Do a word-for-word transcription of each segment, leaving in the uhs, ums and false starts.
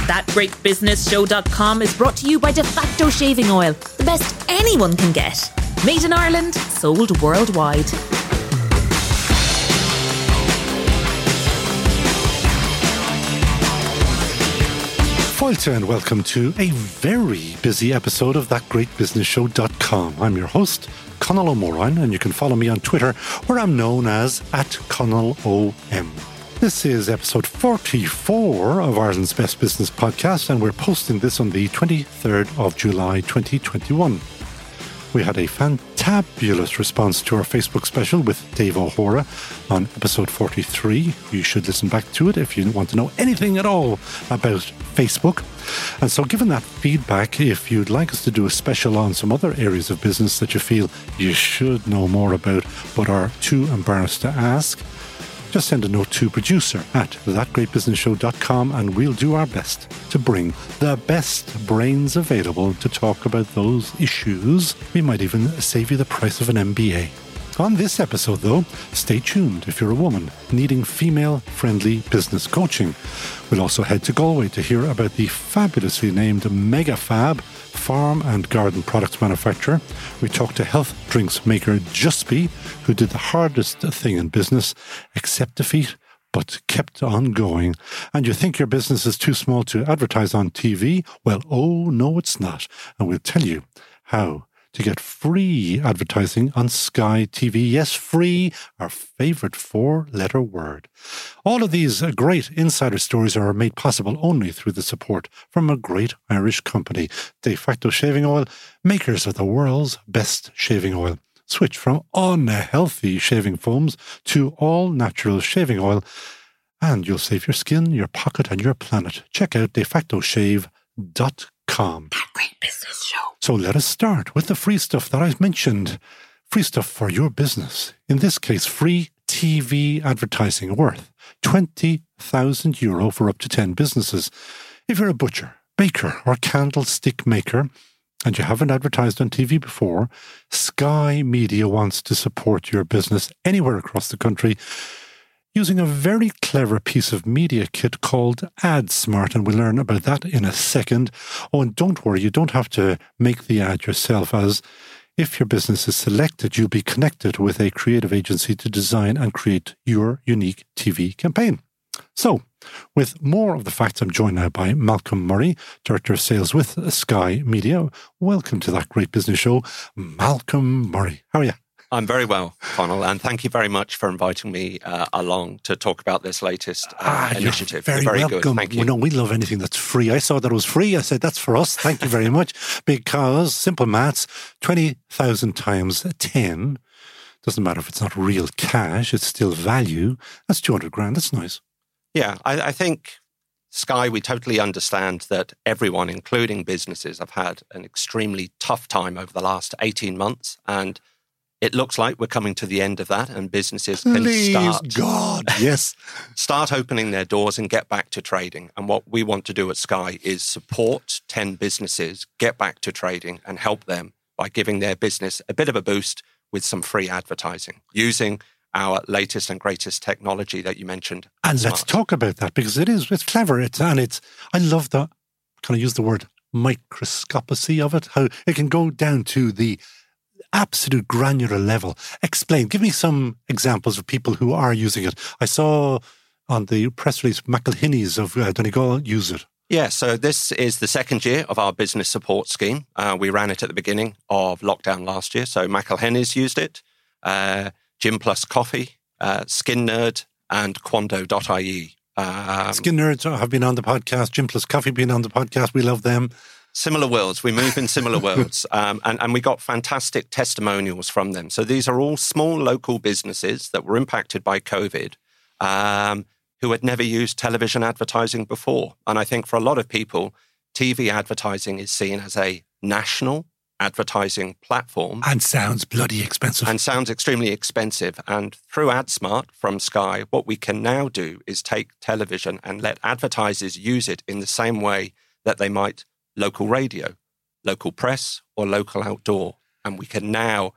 that great business show dot com is brought to you by De Facto Shaving Oil, the best anyone can get. Made in Ireland, sold worldwide. Fáilte and welcome to a very busy episode of that great business show dot com. I'm your host, Conall O'Moran, and you can follow me on Twitter, where I'm known as at Conall O M. This is episode forty-four of Ireland's Best Business Podcast, and we're posting this on the twenty-third of July twenty twenty-one. We had a fantabulous response to our Facebook special with Dave O'Hora on episode forty-three. You should listen back to it if you want to know anything at all about Facebook. And so given that feedback, if you'd like us to do a special on some other areas of business that you feel you should know more about but are too embarrassed to ask, just send a note to producer at that great business show dot com and we'll do our best to bring the best brains available to talk about those issues. We might even save you the price of an M B A. On this episode, though, stay tuned if you're a woman needing female-friendly business coaching. We'll also head to Galway to hear about the fabulously named MegaFab farm and garden products manufacturer. We talk to health drinks maker Jusby, who did the hardest thing in business, accept defeat, but kept on going. And you think your business is too small to advertise on T V? Well, oh, no, it's not. And we'll tell you how to get free advertising on Sky T V. Yes, free, our favourite four-letter word. All of these great insider stories are made possible only through the support from a great Irish company, De Facto Shaving Oil, makers of the world's best shaving oil. Switch from unhealthy shaving foams to all-natural shaving oil, and you'll save your skin, your pocket, and your planet. Check out de facto shave dot com. That great business show. So let us start with the free stuff that I've mentioned. Free stuff for your business. In this case, free T V advertising worth twenty thousand euro for up to ten businesses. If you're a butcher, baker, or candlestick maker, and you haven't advertised on T V before, Sky Media wants to support your business anywhere across the country using a very clever piece of media kit called AdSmart, and we'll learn about that in a second. Oh, and don't worry, you don't have to make the ad yourself, as if your business is selected, you'll be connected with a creative agency to design and create your unique T V campaign. So, with more of the facts, I'm joined now by Malcolm Murray, Director of Sales with Sky Media. Welcome to That Great Business Show, Malcolm Murray. How are you? I'm very well, Conall, and thank you very much for inviting me uh, along to talk about this latest uh, ah, initiative. You're very, very welcome. Good. Thank you. You know, we love anything that's free. I saw that it was free. I said, that's for us. Thank you very much. Because, simple maths, twenty thousand times ten, doesn't matter if it's not real cash, it's still value. That's two hundred grand. That's nice. Yeah, I, I think Sky, we totally understand that everyone, including businesses, have had an extremely tough time over the last eighteen months, and it looks like we're coming to the end of that, and businesses can Please, start, God, yes, start opening their doors and get back to trading. And what we want to do at Sky is support ten businesses get back to trading and help them by giving their business a bit of a boost with some free advertising using our latest and greatest technology that you mentioned. And let's talk about that, because it is, it's clever. It's, and it's, I love the, can I use the word microscopacy of it? How it can go down to the absolute granular level. Explain. Give me some examples of people who are using it. I saw on the press release McElhinney's of uh, Donegal use it. Yeah, so this is the second year of our business support scheme. Uh, we ran it at the beginning of lockdown last year. So McElhinney's used it, uh, Gym Plus Coffee, uh, Skin Nerd, and Quando dot I E. Um, Skin Nerds have been on the podcast. Gym Plus Coffee been on the podcast. We love them. Similar worlds. We move in similar worlds. Um, and, and we got fantastic testimonials from them. So these are all small local businesses that were impacted by COVID, um, who had never used television advertising before. And I think for a lot of people, T V advertising is seen as a national advertising platform. And sounds bloody expensive. And sounds extremely expensive. And through AdSmart from Sky, what we can now do is take television and let advertisers use it in the same way that they might local radio, local press, or local outdoor. And we can now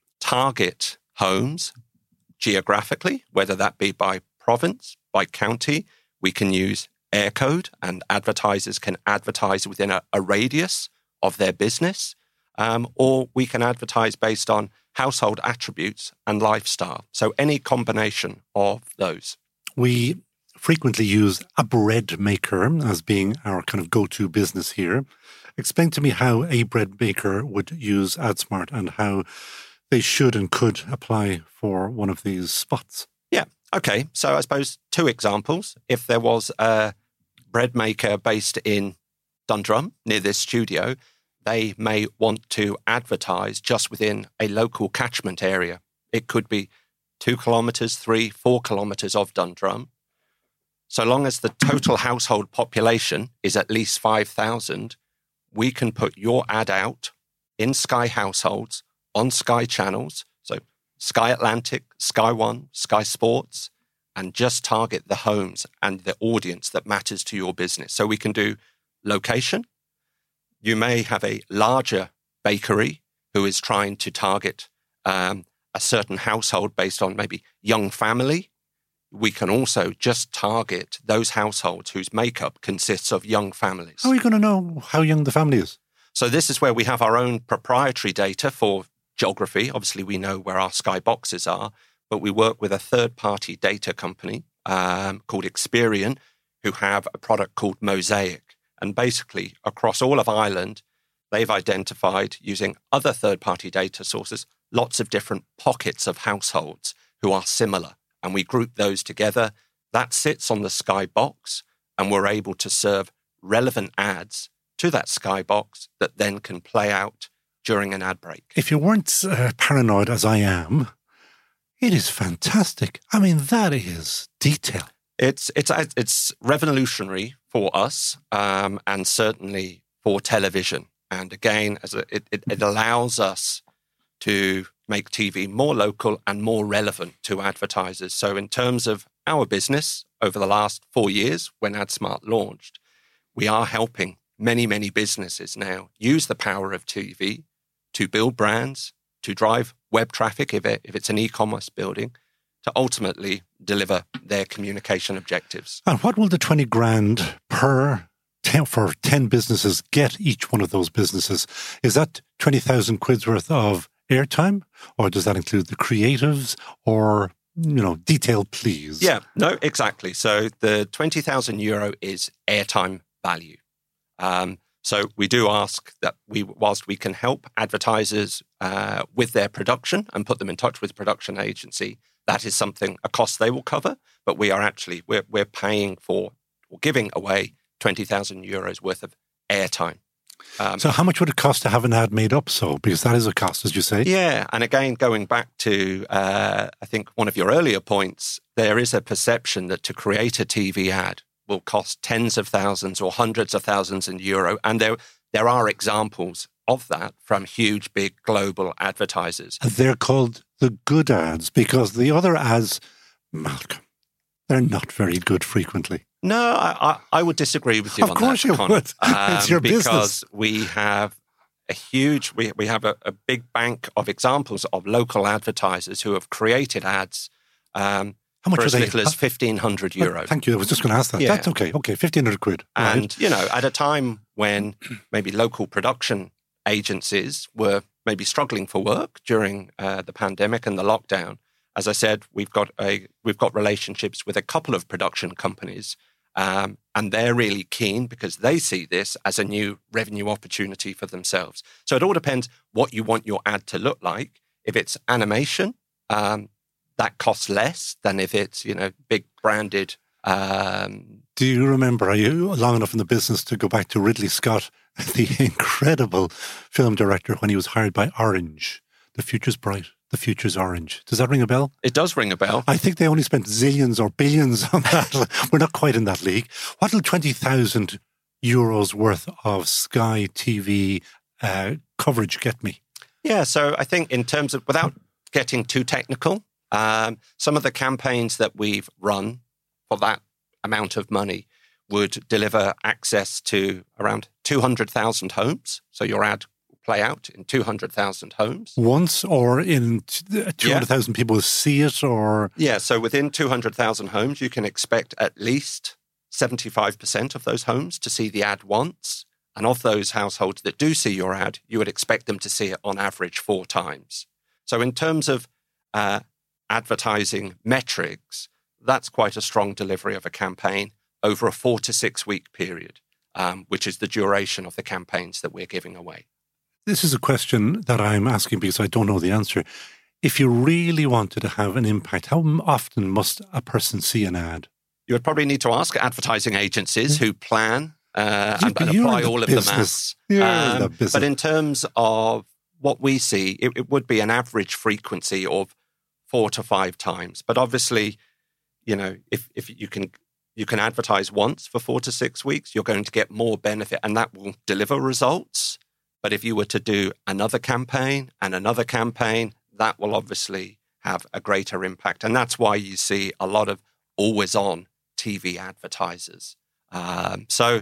target homes geographically, whether that be by province, by county. We can use air code, and advertisers can advertise within a, a radius of their business, um, or we can advertise based on household attributes and lifestyle. So any combination of those. We frequently use a bread maker as being our kind of go-to business here. Explain to me how a bread maker would use AdSmart and how they should and could apply for one of these spots. Yeah. Okay. So I suppose two examples. If there was a bread maker based in Dundrum near this studio, they may want to advertise just within a local catchment area. It could be two kilometres, three, four kilometres of Dundrum. So long as the total household population is at least five thousand, we can put your ad out in Sky Households, on Sky channels, so Sky Atlantic, Sky One, Sky Sports, and just target the homes and the audience that matters to your business. So we can do location. You may have a larger bakery who is trying to target um, a certain household based on maybe young family. We can also just target those households whose makeup consists of young families. How are you going to know how young the family is? So this is where we have our own proprietary data for geography. Obviously, we know where our Sky boxes are, but we work with a third-party data company um, called Experian, who have a product called Mosaic. And basically, across all of Ireland, they've identified, using other third-party data sources, lots of different pockets of households who are similar. And we group those together. That sits on the Sky box, and we're able to serve relevant ads to that Sky box that then can play out during an ad break. If you weren't uh, paranoid as I am, it is fantastic. I mean, that is detail. It's it's it's revolutionary for us, um, and certainly for television. And again, as a, it, it it allows us to make T V more local and more relevant to advertisers. So in terms of our business over the last four years, when AdSmart launched, we are helping many, many businesses now use the power of T V to build brands, to drive web traffic if, it, if it's an e-commerce building, to ultimately deliver their communication objectives. And what will the twenty grand per ten, for ten businesses get each one of those businesses? Is that twenty thousand quid's worth of airtime, or does that include the creatives, or, you know, detail, please? Yeah, no, exactly. So the twenty thousand euro is airtime value. Um, so we do ask that we, whilst we can help advertisers uh, with their production and put them in touch with a production agency, that is something, a cost they will cover, but we are actually, we're, we're paying for or giving away twenty thousand euros worth of airtime. Um, so how much would it cost to have an ad made up? So, because that is a cost, as you say. Yeah. And again, going back to, uh, I think one of your earlier points, there is a perception that to create a T V ad will cost tens of thousands or hundreds of thousands in euro. And there, there are examples of that from huge, big global advertisers. And they're called the good ads, because the other ads, Malcolm, they're not very good frequently. No, I, I, I would disagree with you of on course that. you Conor. would. Um, it's your because business. Because we have a huge, we, we have a, a big bank of examples of local advertisers who have created ads um, How much for are as they? little as fifteen hundred euro. Oh, thank you. I was just going to ask that. Yeah. That's okay. Okay, fifteen hundred quid. And, right. you know, at a time when maybe local production agencies were maybe struggling for work during uh, the pandemic and the lockdown, as I said, we've got a we've got relationships with a couple of production companies, um, and they're really keen because they see this as a new revenue opportunity for themselves. So it all depends what you want your ad to look like. If it's animation, um, that costs less than if it's, you know, big branded. Um, Do you remember, are you long enough in the business to go back to Ridley Scott, the incredible film director, when he was hired by Orange? The future's bright. The future's orange. Does that ring a bell? it does ring a bell. I think they only spent zillions or billions on that. We're not quite in that league. What will twenty thousand euros worth of Sky T V uh, coverage get me? Yeah, so I think in terms of, without getting too technical, um, some of the campaigns that we've run for that amount of money would deliver access to around two hundred thousand homes. So your ad will play out in two hundred thousand homes. Once, or in two hundred thousand yeah. people see it, or? Yeah, so within two hundred thousand homes, you can expect at least seventy-five percent of those homes to see the ad once. And of those households that do see your ad, you would expect them to see it on average four times. So in terms of uh, advertising metrics, that's quite a strong delivery of a campaign over a four to six week period, um, which is the duration of the campaigns that we're giving away. This is a question that I'm asking because I don't know the answer. If you really wanted to have an impact, how often must a person see an ad? You would probably need to ask advertising agencies who plan uh, and, and You're apply the all of business. the maths. You're the business. But in terms of what we see, it, it would be an average frequency of four to five times. But obviously, you know, if, if you can you can advertise once for four to six weeks, you're going to get more benefit and that will deliver results. But if you were to do another campaign and another campaign, that will obviously have a greater impact. And that's why you see a lot of always-on T V advertisers. Um, so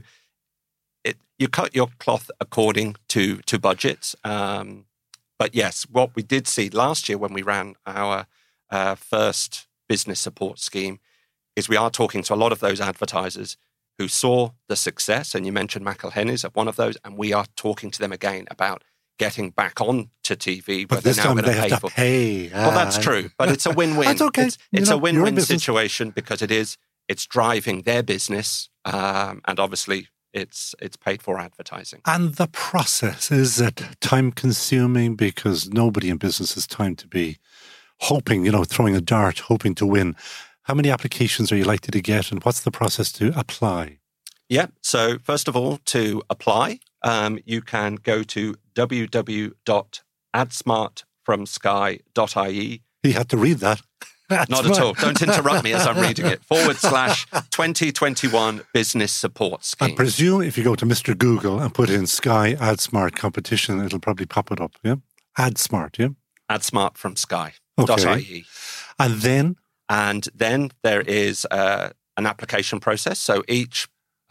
it, you cut your cloth according to, to budgets. Um, but yes, what we did see last year when we ran our uh, first business support scheme is we are talking to a lot of those advertisers who saw the success, and you mentioned McElhenny's of one of those, and we are talking to them again about getting back on to T V, but but this they're now time going they to have pay to for. pay. Well, that's true, but it's a win-win. That's okay. It's, it's You know, a win-win you're a business. situation because it is. It's driving their business, um, and obviously it's it's paid for advertising. And the process, is it time-consuming? Because nobody in business has time to be hoping, you know, throwing a dart, hoping to win. How many applications are you likely to get, and what's the process to apply? Yeah. So first of all, to apply, um, you can go to w w w dot ad smart from sky dot i e. You had to read that. Not at all. Don't interrupt me as I'm reading it. Forward slash twenty twenty-one business support scheme. I presume if you go to Mister Google and put in Sky AdSmart competition, it'll probably pop it up, yeah? AdSmart, yeah? AdSmart from sky Okay. dot i e. And then? And then there is uh, an application process. So each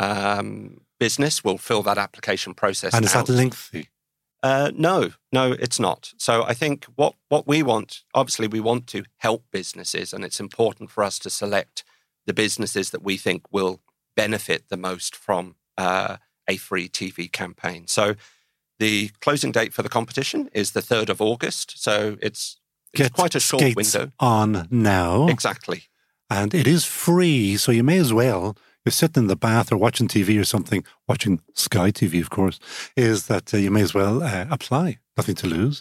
um, business will fill that application process And is out. that lengthy? Uh, no, no, it's not. So I think what, what we want, obviously we want to help businesses, and it's important for us to select the businesses that we think will benefit the most from uh, a free T V campaign. So the closing date for the competition is the third of August. So it's, it's Get quite a short skates window. on now. Exactly. And it is free, so you may as well, you're sitting in the bath or watching T V or something, watching Sky T V, of course, is that uh, you may as well uh, apply. Nothing to lose.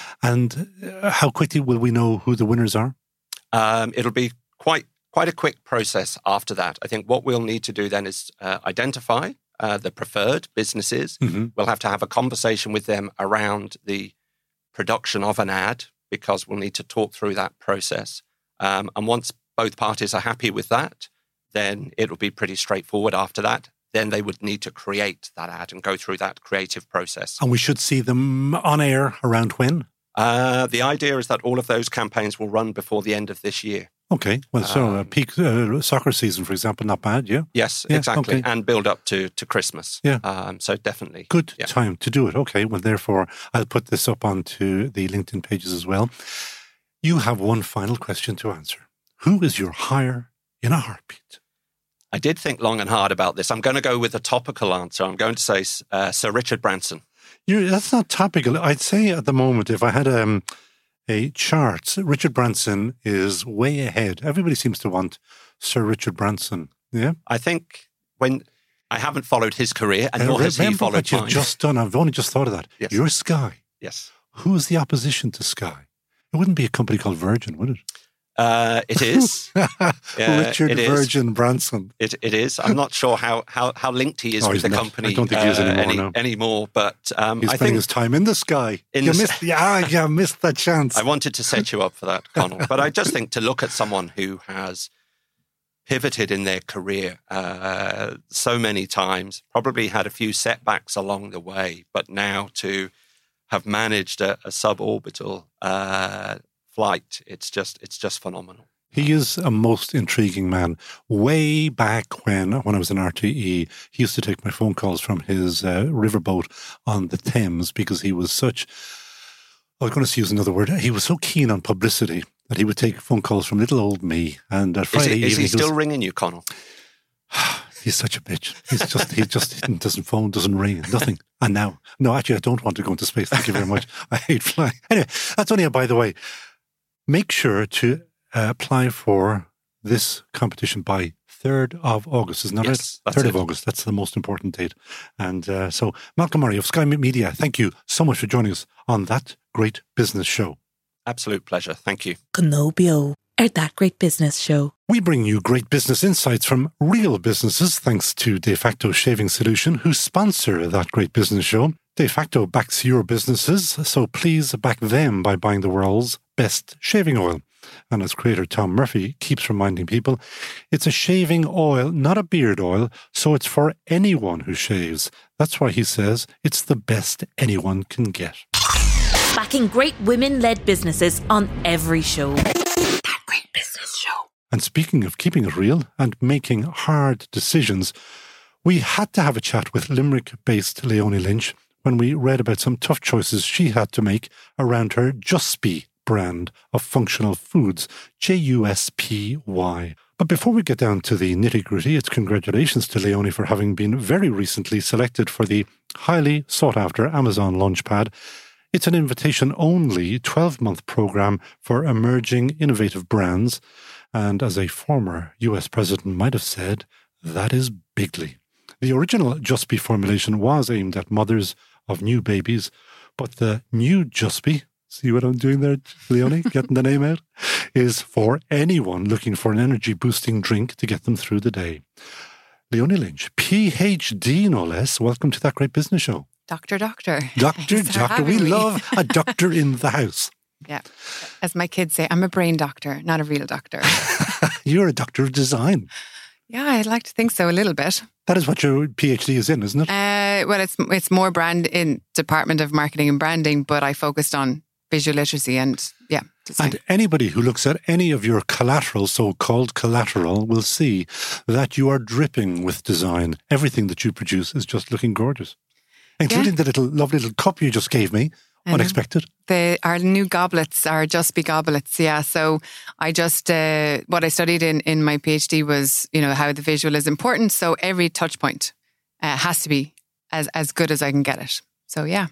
And uh, how quickly will we know who the winners are? Um, it'll be quite quite a quick process after that. I think what we'll need to do then is uh, identify uh, the preferred businesses. Mm-hmm. We'll have to have a conversation with them around the production of an ad, because we'll need to talk through that process. Um, and once both parties are happy with that, then it'll be pretty straightforward after that. Then they would need to create that ad and go through that creative process. And we should see them on air around when? Uh, the idea is that all of those campaigns will run before the end of this year. Okay. Well, so uh, Um, peak uh, soccer season, for example, not bad, yeah? Yes, Yeah, exactly. okay. And build up to, to Christmas. Yeah. Um, so definitely. Good Yeah. time to do it. Okay. Well, therefore, I'll put this up onto the LinkedIn pages as well. You have one final question to answer. Who is your hire in a heartbeat? I did think long and hard about this. I'm going to go with a topical answer. I'm going to say uh, Sir Richard Branson. You, that's not topical. I'd say at the moment, if I had um, a chart, Richard Branson is way ahead. Everybody seems to want Sir Richard Branson. Yeah. I think when I haven't followed his career, and Uh, nor has he remember followed what you've mine. just done. I've only just thought of that. Yes. You're Sky. Yes. Who is the opposition to Sky? It wouldn't be a company called Virgin, would it? Uh, it is. Yeah, Richard it is. Virgin Branson. It, it is. I'm not sure how, how, how linked he is Oh, with he's the not. company. I don't think he is uh, anymore, any, no. anymore. But um, He's I spending think his time in the sky. In you the s- missed, yeah, you missed that chance. I wanted to set you up for that, Connell. But I just think to look at someone who has pivoted in their career uh, so many times, probably had a few setbacks along the way, but now to have managed a, a suborbital uh, flight, it's just it's just phenomenal. He is a most intriguing man. Way back when, when I was in R T E, he used to take my phone calls from his uh, riverboat on the Thames because he was such, I was going to use another word, he was so keen on publicity that he would take phone calls from little old me. And uh, Is Friday he, is evening, he still was, ringing you, Connell? he's such a bitch. He's just, he just doesn't phone, doesn't ring, nothing. And now, no, actually, I don't want to go into space. Thank you very much. I hate flying. Anyway, that's only a by the way. Make sure to uh, apply for this competition by third of August, isn't that yes, right? third of August. That's the most important date. And uh, so, Malcolm Murray of Sky Media, thank you so much for joining us on That Great Business Show. Absolute pleasure. Thank you. Conobio, at That Great Business Show. We bring you great business insights from real businesses thanks to De Facto Shaving Solution, who sponsor That Great Business Show. De Facto backs your businesses, so please back them by buying the world's best shaving oil. And as creator Tom Murphy keeps reminding people, it's a shaving oil, not a beard oil, so it's for anyone who shaves. That's why he says it's the best anyone can get. Backing great women-led businesses on every show. That Great Business Show. And speaking of keeping it real and making hard decisions, we had to have a chat with Limerick-based Leonie Lynch when we read about some tough choices she had to make around her Juspy brand of functional foods, J U S P Y. But before we get down to the nitty-gritty, it's congratulations to Leonie for having been very recently selected for the highly sought-after Amazon Launchpad. It's an invitation-only twelve-month program for emerging innovative brands. And as a former U S president might have said, that is bigly. The original Juspy formulation was aimed at mothers of new babies, but the new Juspy, see what I'm doing there, Leonie, getting the name out, is for anyone looking for an energy-boosting drink to get them through the day. Leonie Lynch, P H D no less, welcome to That Great Business Show. Doctor, doctor. Doctor, doctor, we me. love a doctor in the house. Yeah. As my kids say, I'm a brain doctor, not a real doctor. You're a doctor of design. Yeah, I'd like to think so a little bit. That is what your PhD is in, isn't it? Uh, well, it's it's more brand in Department of Marketing and Branding, but I focused on visual literacy and, yeah, design. And anybody who looks at any of your collateral, so-called collateral, will see that you are dripping with design. Everything that you produce is just looking gorgeous, including Yeah. the little lovely little cup you just gave me. Unexpected. The our new goblets are Juspy goblets, yeah. So I just uh, what I studied in in my PhD was, you know, how the visual is important. So every touch point uh, has to be as as good as I can get it. So yeah,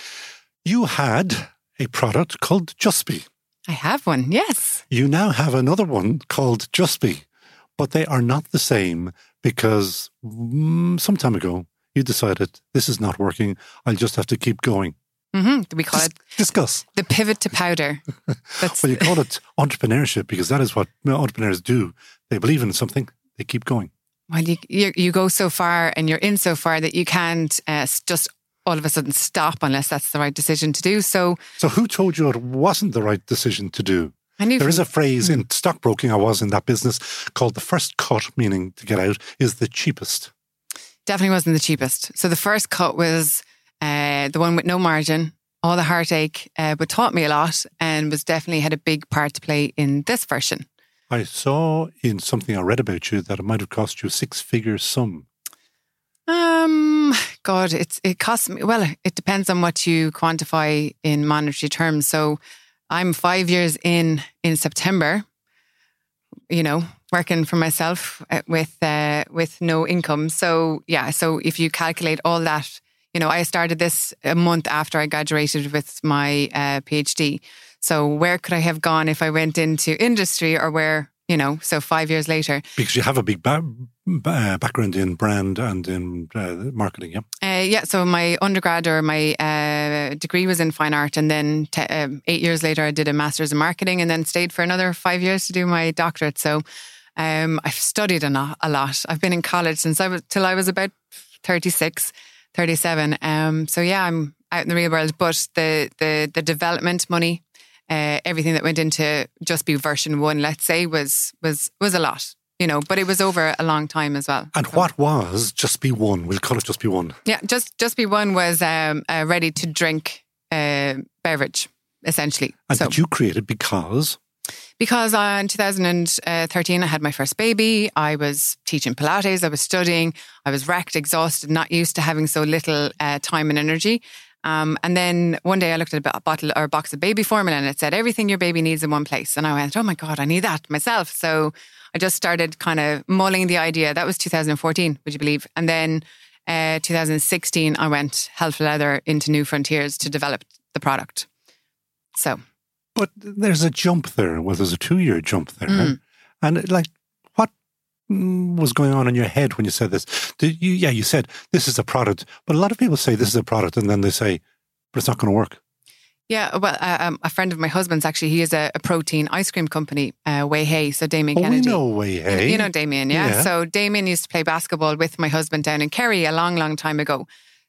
You had a product called Juspy. I have one. Yes. You now have another one called Juspy, but they are not the same because mm, some time ago you decided this is not working. I'll just have to keep going. Mm-hmm. We call Dis- it discuss. the pivot to powder. That's Well, you call it entrepreneurship because that is what entrepreneurs do. They believe in something, they keep going. well, you, you you go so far and you're in so far that you can't uh, just all of a sudden stop unless that's the right decision to do. So So who told you it wasn't the right decision to do? I knew There is from- a phrase in stockbroking, I was in that business, called the first cut, meaning to get out, is the cheapest. definitely wasn't the cheapest. So the first cut was uh, the one with no margin, all the heartache, uh, but taught me a lot and was definitely had a big part to play in this version. I saw in something I read about you that it might have cost you a six-figure sum. Um, God, it's it costs me. Well, it depends on what you quantify in monetary terms. So I'm five years in in September. You know, working for myself uh, with uh, with no income. So yeah, so if you calculate all that, you know, I started this a month after I graduated with my uh, PhD. So where could I have gone if I went into industry, or where, you know, so five years later? Because you have a big ba- ba- background in brand and in uh, marketing, yeah? Uh, yeah, so my undergrad or my uh, degree was in fine art, and then te- um, eight years later I did a master's in marketing, and then stayed for another five years to do my doctorate. So um, I've studied a, no- a lot. I've been in college since I was till I was about thirty-six, thirty-seven. Um, so yeah, I'm out in the real world, but the the the development money, uh, everything that went into Juspy version one, let's say, was was was a lot. You know, but it was over a long time as well. And So- what was Juspy One? We'll call it Juspy One. Yeah, just Juspy One was um, a ready to drink uh, beverage, essentially. And so that you created because... because uh, in two thousand thirteen I had my first baby. I was teaching Pilates. I was studying. I was wrecked, exhausted, not used to having so little uh, time and energy. Um, and then one day I looked at a bottle or a box of baby formula and it said everything your baby needs in one place. And I went, oh my God, I need that myself. So I just started kind of mulling the idea. That was two thousand fourteen, would you believe? And then uh, two thousand sixteen, I went hell for leather into New Frontiers to develop the product. So. But there's a jump there. Well, there's a two-year jump there. Mm. And like, what was going on in your head when you said this? Did you, yeah, you said, this is a product. But a lot of people say this is a product and then they say, but it's not going to work. Yeah, well, uh, um, a friend of my husband's actually, he is a, a protein ice cream company, uh, Way Hay, so Damien oh, Kennedy. we know Way Hay. You, you know Damien, yeah? yeah. So Damien used to play basketball with my husband down in Kerry a long, long time ago.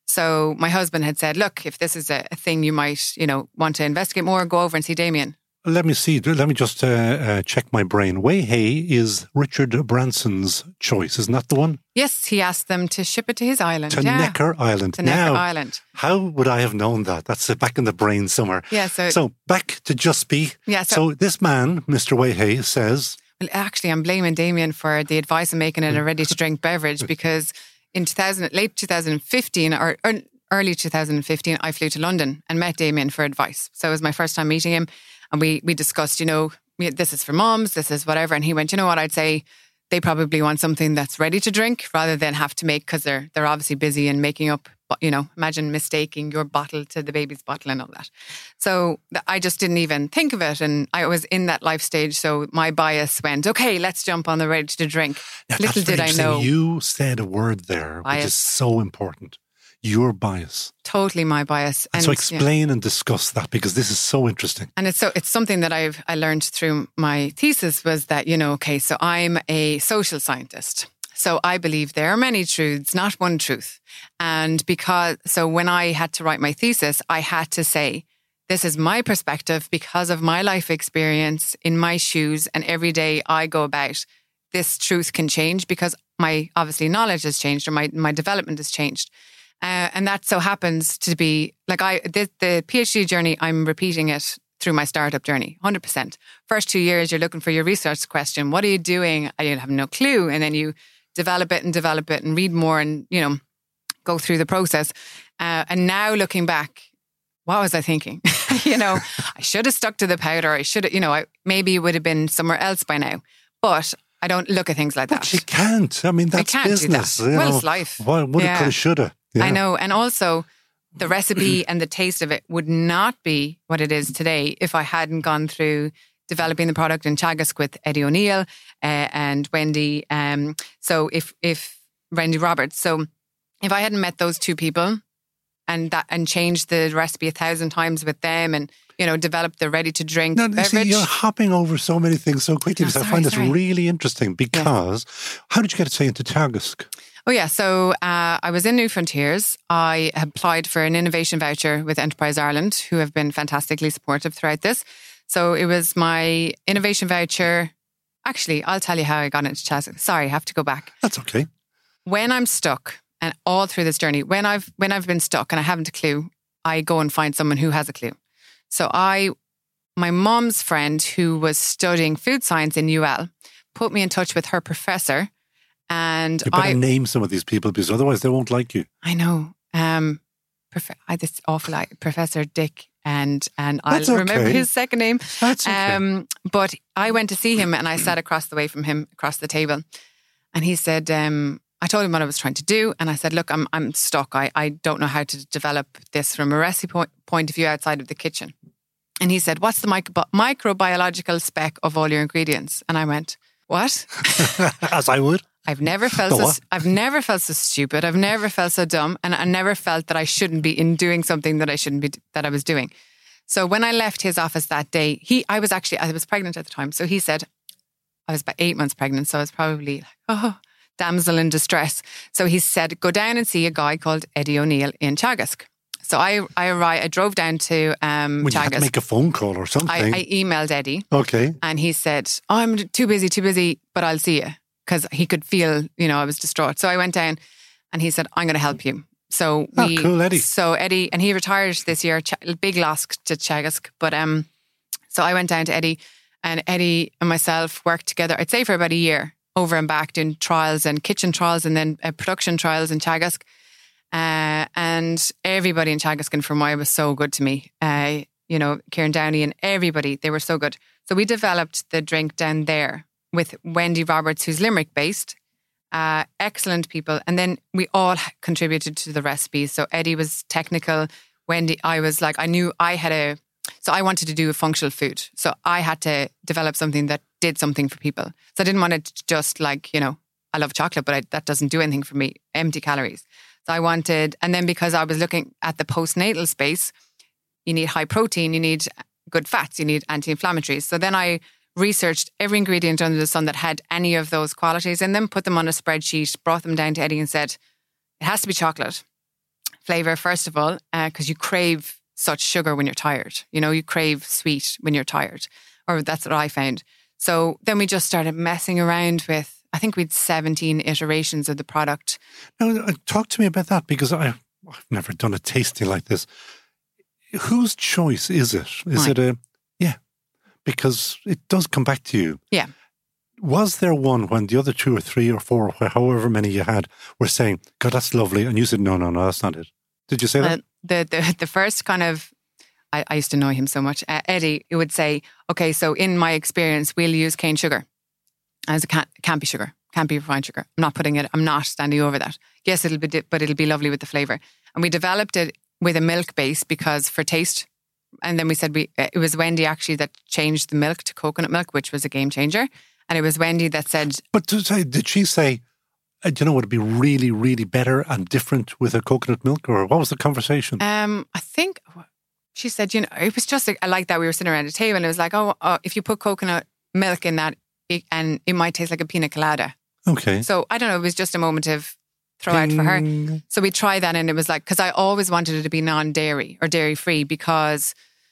So my husband had said, look, if this is a, a thing you might, you know, want to investigate more, go over and see Damien. Let me see. Let me just uh, uh, check my brain. Way Hay is Richard Branson's choice. Isn't that the one? Yes, he asked them to ship it to his island. To yeah. Necker Island. To now, Necker Island. How would I have known that? That's back in the brain somewhere. Yeah, so... So back to Just Be. Yeah, so... so this man, Mister Way Hay, says... Well, actually, I'm blaming Damien for the advice of making it a ready-to-drink beverage because in two thousand, late twenty fifteen or, or early two thousand fifteen, I flew to London and met Damien for advice. So it was my first time meeting him. And we we discussed, you know, this is for moms, this is whatever. And he went, you know what, I'd say they probably want something that's ready to drink rather than have to make, because they're, they're obviously busy and making up, you know, imagine mistaking your bottle to the baby's bottle and all that. So I just didn't even think of it. And I was in that life stage. So my bias went, okay, let's jump on the ready to drink. Now, Little did I know. You said a word there, bias. Which is so important. Your bias. Totally my bias. And, and so explain yeah. and discuss that, because this is so interesting. And it's so it's something that I've I learned through my thesis was that, you know, okay, so I'm a social scientist. So I believe there are many truths, not one truth. And because, so when I had to write my thesis, I had to say, this is my perspective because of my life experience in my shoes. And every day I go about, this truth can change because my, obviously, knowledge has changed or my, my development has changed. Uh, and that so happens to be, like I, the, the PhD journey, I'm repeating it through my startup journey, one hundred percent. First two years, you're looking for your research question. What are you doing? I have no clue. And then you develop it and develop it and read more and, you know, go through the process. Uh, and now looking back, what was I thinking? you know, I should have stuck to the powder. I should have, you know, I, maybe it would have been somewhere else by now. But I don't look at things like but that. You can't. I mean, that's I can't business. Do that. You well, know, it's life. What woulda, yeah. coulda, shoulda. Yeah. I know. And also, the recipe and the taste of it would not be what it is today if I hadn't gone through developing the product in Teagasc with Eddie O'Neill uh, and Wendy. Um, so if, if Wendy Roberts. So if I hadn't met those two people and that and changed the recipe a thousand times with them and, you know, developed the ready to drink no, beverage. See, you're hopping over so many things so quickly. No, because sorry, I find this sorry. really interesting because yeah. How did you get to say into Teagasc? Oh yeah, so uh, I was in New Frontiers. I applied for an innovation voucher with Enterprise Ireland, who have been fantastically supportive throughout this. So it was my innovation voucher. Actually, I'll tell you how I got into Teagasc. Sorry, I have to go back. That's okay. When I'm stuck, and all through this journey, when I've when I've been stuck and I haven't a clue, I go and find someone who has a clue. So I, my mom's friend who was studying food science in U L, put me in touch with her professor. And you better I name some of these people because otherwise they won't like you. I know. Um, prof- I had this awful like Professor Dick, and and I'll That's okay. remember his second name. That's okay. Um, but I went to see him, and I sat across the way from him, across the table, and he said, um, I told him what I was trying to do, and I said, look, I'm I'm stuck. I I don't know how to develop this from a recipe point, point of view outside of the kitchen. And he said, what's the micro- microbiological spec of all your ingredients? And I went, what? As I would. I've never felt The so, what? I've never felt so stupid. I've never felt so dumb, and I never felt that I shouldn't be in doing something that I shouldn't be that I was doing. So when I left his office that day, he I was actually I was pregnant at the time. So he said I was about eight months pregnant, so I was probably like, oh, damsel in distress. So he said, go down and see a guy called Eddie O'Neill in Teagasc. So I I arrived, I drove down to um, When you had to Teagasc. make a phone call or something. I, I emailed Eddie. Okay. And he said, oh, I'm too busy, too busy, but I'll see you. Because he could feel, you know, I was distraught. So I went down and he said, I'm going to help you. So we, oh, cool, Eddie. So Eddie, and he retired this year, big loss to Teagasc. But um, so I went down to Eddie, and Eddie and myself worked together, I'd say for about a year, over and back doing trials and kitchen trials and then uh, production trials in Teagasc. Uh, and everybody in Teagascan and Fermoy was so good to me. Uh, you know, Kieran Downey and everybody, they were so good. So we developed the drink down there with Wendy Roberts, who's Limerick based. Uh, excellent people. And then we all contributed to the recipes. So Eddie was technical. Wendy, I was like, I knew I had a, so I wanted to do a functional food. So I had to develop something that did something for people. So I didn't want it to just like, you know, I love chocolate, but I, that doesn't do anything for me. Empty calories. So I wanted, and then because I was looking at the postnatal space, you need high protein, you need good fats, you need anti-inflammatories. So then I researched every ingredient under the sun that had any of those qualities in them, put them on a spreadsheet, brought them down to Eddie and said, it has to be chocolate. Flavour, first of all, because uh, you crave such sugar when you're tired. You know, you crave sweet when you're tired. Or that's what I found. So then we just started messing around with, I think we'd seventeen iterations of the product. Now, talk to me about that, because I, I've never done a tasting like this. Whose choice is it? Is Mine. it a, yeah, because it does come back to you. Yeah. Was there one when the other two or three or four, or however many you had, were saying, God, that's lovely, and you said, no, no, no, that's not it? Did you say Well, that? the, the the first kind of, I, I used to annoy him so much. Uh, Eddie would say, okay, so in my experience, we'll use cane sugar. As it can't, can't be sugar, can't be refined sugar. I'm not putting it, I'm not standing over that. Yes, it'll be, di- but it'll be lovely with the flavour. And we developed it with a milk base because for taste. And then we said, we it was Wendy actually that changed the milk to coconut milk, which was a game changer. And it was Wendy that said... But to say, did she say, uh, do you know, would it be really, really better and different with a coconut milk? Or what was the conversation? Um, I think she said, you know, it was just like, like that. We were sitting around a table and it was like, oh, oh if you put coconut milk in that, it, and it might taste like a pina colada. Okay. So I don't know, it was just a moment of throw out for her. Ding. So we tried that and it was like, because I always wanted it to be non-dairy or dairy-free because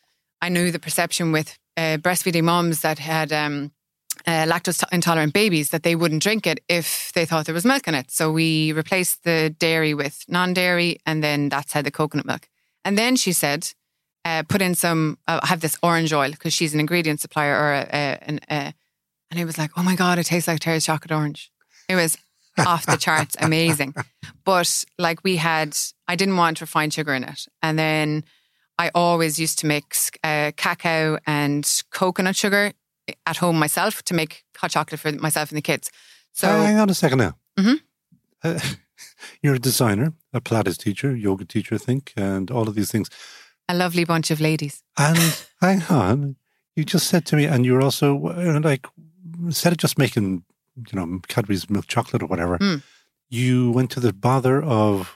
I knew the perception with uh, breastfeeding moms that had... Um, Uh, lactose intolerant babies that they wouldn't drink it if they thought there was milk in it. So we replaced the dairy with non-dairy and then that's how the coconut milk. And then she said, uh, put in some, uh, have this orange oil because she's an ingredient supplier or a, a, an, a, and it was like, oh my God, it tastes like Terry's chocolate orange. It was off the charts, amazing. But like we had, I didn't want refined sugar in it. And then I always used to mix uh, cacao and coconut sugar at home myself to make hot chocolate for myself and the kids. So Uh, hang on a second now. Mhm. Uh, you're a designer, a Pilates teacher, yoga teacher, I think, and all of these things. a lovely bunch of ladies. And hang on, you just said to me, and you're also uh, like, instead of just making, you know, Cadbury's milk chocolate or whatever, Mm. you went to the bother of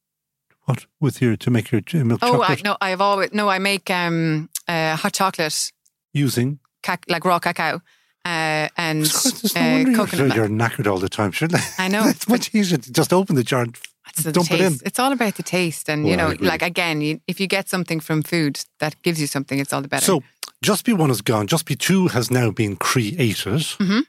what with your to make your ch- milk Oh, I, chocolate no, I've always no. I make um, uh, hot chocolate, using. cac- like raw cacao, uh, and It's no uh, wonder coconut you're, milk. you're knackered all the time, shouldn't I? I know. It's much easier to just open the jar and It's the dump taste. it in. It's all about the taste, and Well, you I know, agree. like again, you, if you get something from food that gives you something, it's all the better. So, Just Be One is gone. Just Be Two has now been created. Mhm.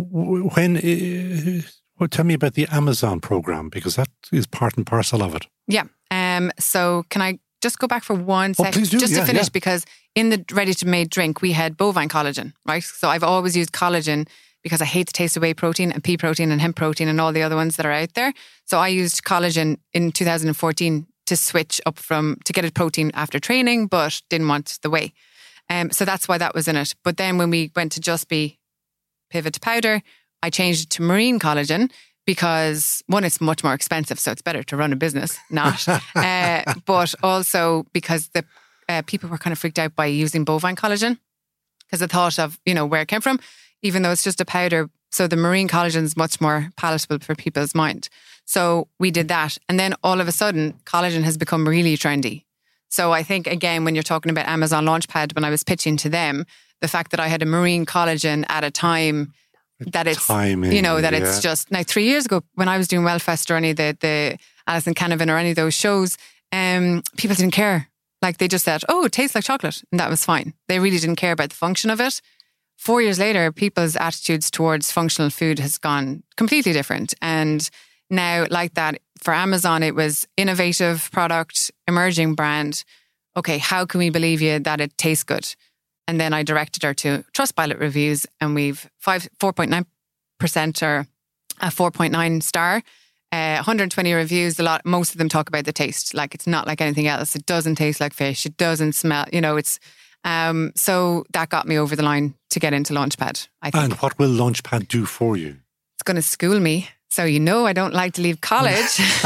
W- When? Uh, well, tell me about the Amazon program, because that is part and parcel of it. yeah. Um. So can I just go back for one Oh, second, please do. just Yeah, to finish? yeah. Because in the ready-to-made drink, we had bovine collagen, right? So I've always used collagen because I hate the taste of whey protein and pea protein and hemp protein and all the other ones that are out there. So I used collagen in two thousand fourteen to switch up from to get a protein after training, but didn't want the whey. Um. So that's why that was in it. But then when we went to Just Be pivot to powder, I changed it to marine collagen. Because one, it's much more expensive, so it's better to run a business, not. uh, but also because the uh, people were kind of freaked out by using bovine collagen because the thought of, you know, where it came from, even though it's just a powder. So the marine collagen is much more palatable for people's mind. So we did that. And then all of a sudden, collagen has become really trendy. So I think, again, when you're talking about Amazon Launchpad, when I was pitching to them, the fact that I had a marine collagen at a time that it's, Timing, you know, that yeah. it's just, now three years ago when I was doing Wellfest or any of the, the Alison Canavan or any of those shows, um, people didn't care. Like they just said, oh, it tastes like chocolate. And that was fine. They really didn't care about the function of it. Four years later, people's attitudes towards functional food has gone completely different. And now like that for Amazon, it was innovative product, emerging brand. Okay, how can we believe you that it tastes good? And then I directed her to Trustpilot reviews and we've five, four point nine percent or a four point nine star. Uh, one hundred twenty reviews, a lot. Most of them talk about the taste. Like, it's not like anything else. It doesn't taste like fish. It doesn't smell. You know, it's um. So that got me over the line to get into Launchpad, I think. And what will Launchpad do for you? It's going to school me. So you know I don't like to leave college.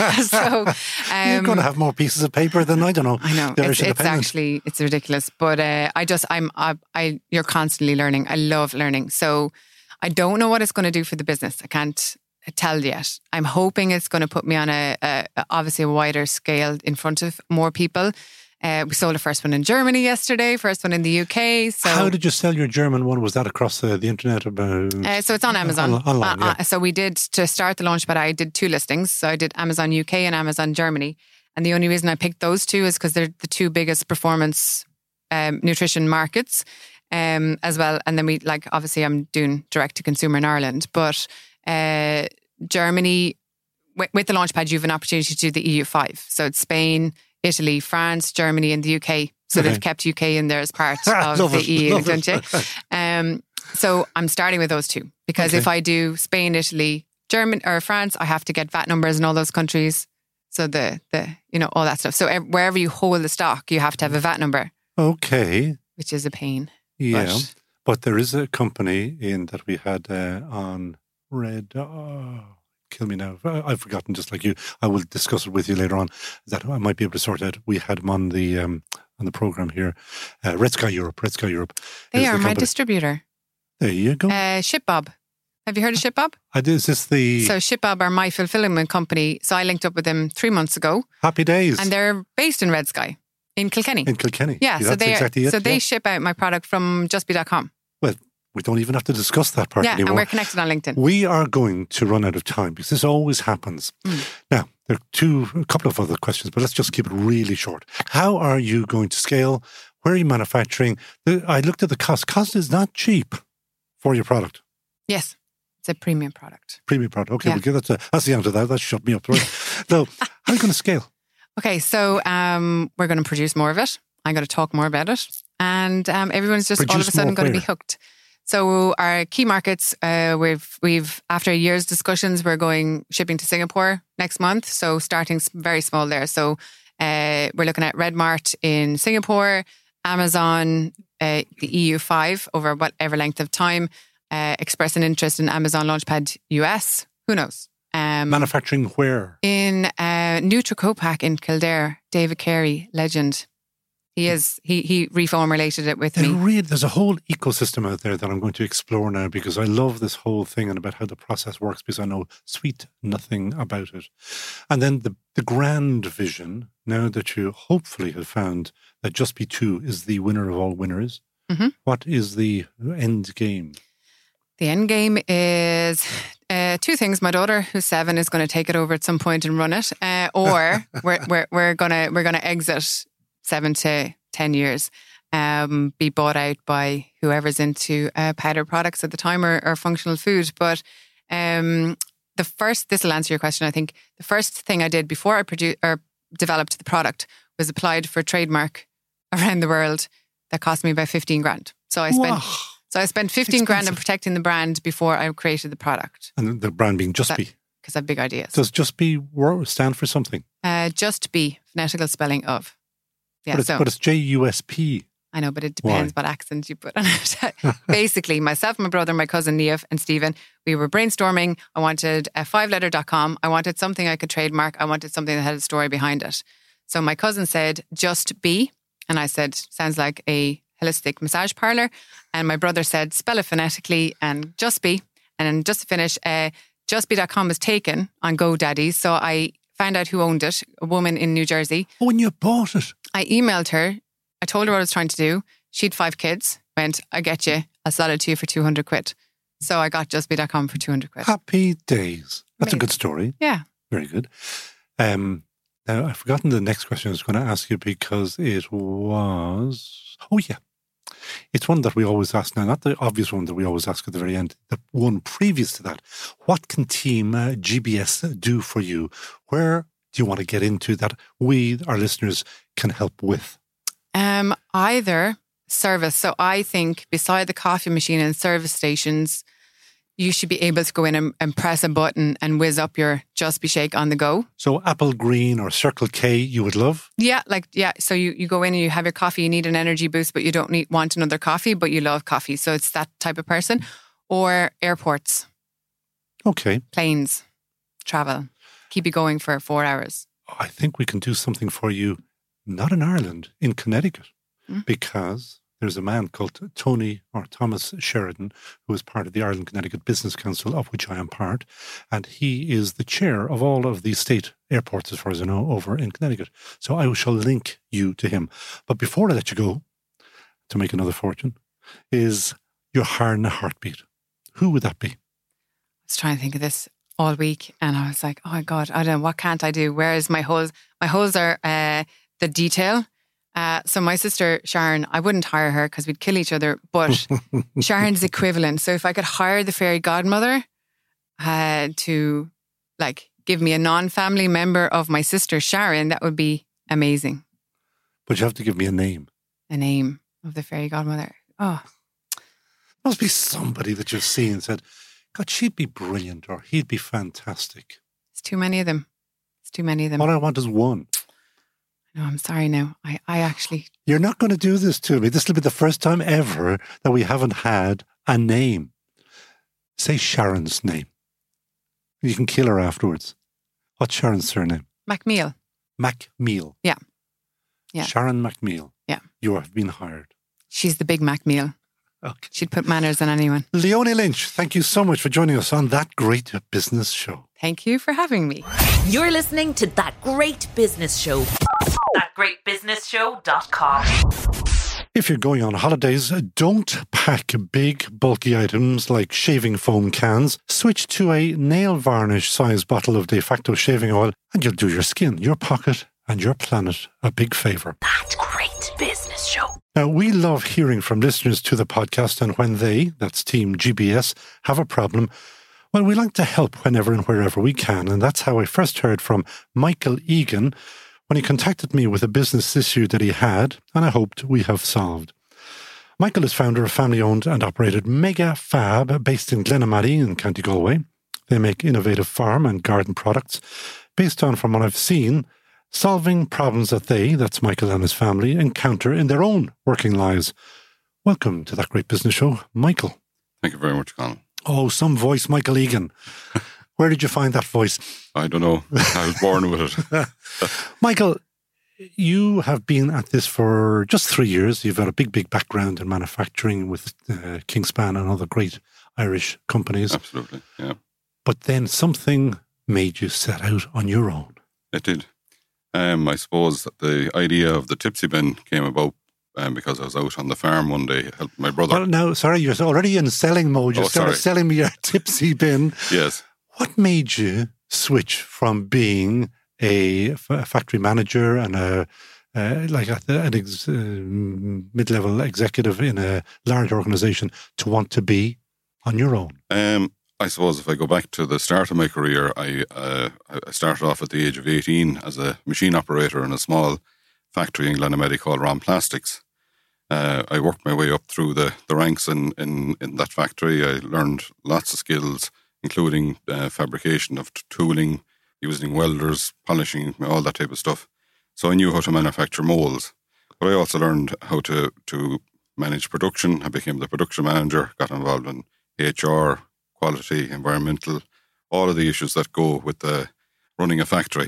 so um, you're going to have more pieces of paper than I don't know. I know it's, it's actually it's ridiculous, but uh, I just I'm I, I you're constantly learning. I love learning. So I don't know what it's going to do for the business. I can't tell yet. I'm hoping it's going to put me on a, a obviously a wider scale in front of more people. Uh, we sold the first one in Germany yesterday, first one in the U K. So how did you sell your German one? Was that across uh, the internet? About uh, so it's on Amazon. On, online, uh, yeah. uh, so we did, to start the Launchpad, I did two listings. So I did Amazon U K and Amazon Germany. And the only reason I picked those two is because they're the two biggest performance um, nutrition markets um, as well. And then we, like, obviously I'm doing direct to consumer in Ireland. But uh, Germany, with, with the Launchpad, you have an opportunity to do the E U five. So it's Spain, Italy, France, Germany and the U K. So okay. They've kept U K in there as part of the it, E U, don't you? Um, so I'm starting with those two because okay. if I do Spain, Italy, Germany or France, I have to get V A T numbers in all those countries. So the, the you know, all that stuff. So wherever you hold the stock, you have to have a V A T number. Okay. Which is a pain. Yeah. But, but there is a company in that we had uh, on Red... Oh. Kill me now. I've forgotten, just like you. I will discuss it with you later on. That I might be able to sort out. We had them on the um, on the program here. Uh, Red Sky Europe. Red Sky Europe. They are the my distributor. There you go. Uh, ShipBob. Have you heard of ShipBob? I did. Is this the so ShipBob are my fulfillment company? So I linked up with them three months ago. Happy days. And they're based in Red Sky in Kilkenny. In Kilkenny. Yeah. yeah so they exactly are, it, so they yeah. ship out my product from just be dot com. Well, we don't even have to discuss that part yeah, anymore. And we're connected on LinkedIn. We are going to run out of time because this always happens. Mm. Now, there are two, a couple of other questions, but let's just keep it really short. How are you going to scale? Where are you manufacturing? The, I looked at the cost. Cost is not cheap for your product. Yes. It's a premium product. Premium product. Okay, yeah. well, that's, a, that's the answer to that. That shut me up. Right? So, how are you going to scale? Okay, so um, we're going to produce more of it. I'm going to talk more about it. And um, everyone's just produce all of a sudden going to where? be hooked. So our key markets, uh, we've we've after a year's discussions, we're going shipping to Singapore next month. So starting very small there. So uh, we're looking at Redmart in Singapore, Amazon, uh, the E U five over whatever length of time, uh, express an interest in Amazon Launchpad U S. Who knows? Um, Manufacturing where? In uh, NutraCopac in Kildare. David Carey, legend. He is. He he reformulated it with me. Really, there's a whole ecosystem out there that I'm going to explore now because I love this whole thing and about how the process works because I know sweet nothing about it. And then the the grand vision, now that you hopefully have found that Just Be Two is the winner of all winners, mm-hmm. what is the end game? The end game is uh, two things. My daughter, who's seven, is going to take it over at some point and run it, uh, or we're we're we're gonna we're gonna exit. Seven to ten years, um, be bought out by whoever's into uh, powder products at the time or, or functional food. But um, the first, this will answer your question. I think the first thing I did before I produced or developed the product was applied for a trademark around the world that cost me about fifteen grand. So I spent, wow. so I spent fifteen Expensive. grand on protecting the brand before I created the product. And the brand being Just that, Be. Because I have big ideas. Does Just Be stand for something? Uh, Just Be, phonetical spelling of. Yeah, but, it's, so, but it's J U S P. I know, but it depends Why? what accent you put on it. Basically, myself, my brother, my cousin Niamh and Stephen, we were brainstorming. I wanted a five letter dot com. I wanted something I could trademark. I wanted something that had a story behind it. So my cousin said, Just Be. And I said, sounds like a holistic massage parlor. And my brother said, spell it phonetically and Just Be. And then just to finish, uh, just be dot com was taken on GoDaddy. So I found out who owned it, a woman in New Jersey. Oh, and you bought it? I emailed her. I told her what I was trying to do. She'd five kids. Went, I get you. I'll sell it to you for two hundred quid. So I got just be dot com for two hundred quid. Happy days. That's Amazing. A good story. Yeah. Very good. Um, now, I've forgotten the next question I was going to ask you because it was... Oh, yeah. It's one that we always ask now, not the obvious one that we always ask at the very end, the one previous to that. What can Team uh, G B S do for you? Where do you want to get into that we, our listeners, can help with? Um, either service. So I think beside the coffee machine and service stations, you should be able to go in and, and press a button and whiz up your Just Be Shake on the go. So Apple Green or Circle K you would love? Yeah, like, yeah. So you, you go in and you have your coffee, you need an energy boost, but you don't need want another coffee, but you love coffee. So it's that type of person. Or airports. Okay. Planes. Travel. Keep you going for four hours. I think we can do something for you, not in Ireland, in Connecticut, mm. because there's a man called Tony or Thomas Sheridan, who is part of the Ireland Connecticut Business Council, of which I am part, and he is the chair of all of the state airports, as far as I know, over in Connecticut. So I shall link you to him. But before I let you go, to make another fortune, is your heart and a heartbeat. Who would that be? I was trying to think of this all week, and I was like, oh my God, I don't know, what can't I do? Where is my holes? My holes are uh, the detail. Uh, so my sister, Sharon, I wouldn't hire her because we'd kill each other, but Sharon's equivalent. So if I could hire the fairy godmother uh, to like give me a non-family member of my sister, Sharon, that would be amazing. But you have to give me a name. A name of the fairy godmother. Oh. Must be somebody that you've seen and said, God, she'd be brilliant or he'd be fantastic. It's too many of them. It's too many of them. All I want is one. No, I'm sorry now. I, I actually... You're not going to do this to me. This will be the first time ever that we haven't had a name. Say Sharon's name. You can kill her afterwards. What's Sharon's surname? McMeal. McMeal. Yeah. Yeah. Sharon McMeal. Yeah. You have been hired. She's the big McMeal. Okay. She'd put manners on anyone. Leonie Lynch, thank you so much for joining us on That Great Business Show. Thank you for having me. You're listening to That Great Business Show. that great business show dot com. If you're going on holidays, don't pack big, bulky items like shaving foam cans. Switch to a nail varnish size bottle of de facto shaving oil and you'll do your skin, your pocket and your planet a big favour. That Great Business Show. Now, we love hearing from listeners to the podcast, and when they, that's Team G B S, have a problem, well, we like to help whenever and wherever we can. And that's how I first heard from Michael Egan when he contacted me with a business issue that he had, and I hoped we have solved. Michael is founder of family-owned and operated Mega Fab, based in Glenamaddy in County Galway. They make innovative farm and garden products based on, from what I've seen, solving problems that they, that's Michael and his family, encounter in their own working lives. Welcome to That Great Business Show, Michael. Thank you very much, Colin. Oh, some voice, Michael Egan. Where did you find that voice? I don't know. I was born with it. Michael, you have been at this for just three years. You've got a big, big background in manufacturing with uh, Kingspan and other great Irish companies. Absolutely, yeah. But then something made you set out on your own. It did. Um, I suppose that the idea of the Tipsy Bin came about um, because I was out on the farm one day helping my brother. Well, now, sorry, you're already in selling mode. You oh, started sorry. selling me your Tipsy Bin. Yes. What made you switch from being a, f- a factory manager and a uh, like a, an ex- uh, mid-level executive in a large organisation to want to be on your own? Um, I suppose if I go back to the start of my career, I uh, I started off at the age of eighteen as a machine operator in a small factory in Glenamaddy called Ron Plastics. Uh, I worked my way up through the, the ranks in, in, in that factory. I learned lots of skills, including uh, fabrication of t- tooling, using welders, polishing, all that type of stuff. So I knew how to manufacture molds. But I also learned how to, to manage production. I became the production manager, got involved in H R, quality, environmental, all of the issues that go with the running a factory.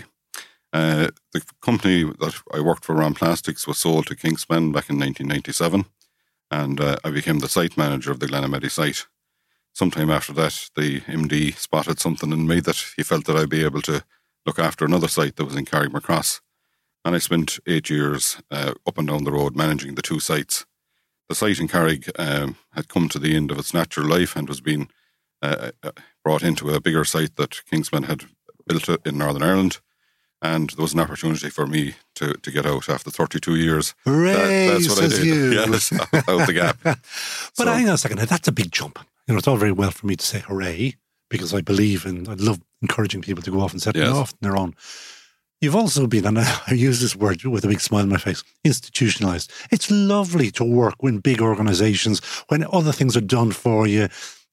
Uh, the company that I worked for, Ron Plastics, was sold to Kingspan back in nineteen ninety-seven, and uh, I became the site manager of the Glenamaddy site. Sometime after that, the M D spotted something in me that he felt that I'd be able to look after another site that was in Carrickmacross. And I spent eight years uh, up and down the road managing the two sites. The site in Carrick um, had come to the end of its natural life and was being uh, brought into a bigger site that Kingspan had built in Northern Ireland. And there was an opportunity for me to, to get out after thirty-two years. Hooray, that, that's what says I did. you. Yes, out the gap. But So- hang on a second, that's a big jump. You know, it's all very well for me to say hooray, because I believe in, I love encouraging people to go off and set Yes. it off on their own. You've also been, and I use this word with a big smile on my face, institutionalized. It's lovely to work in big organizations when other things are done for you.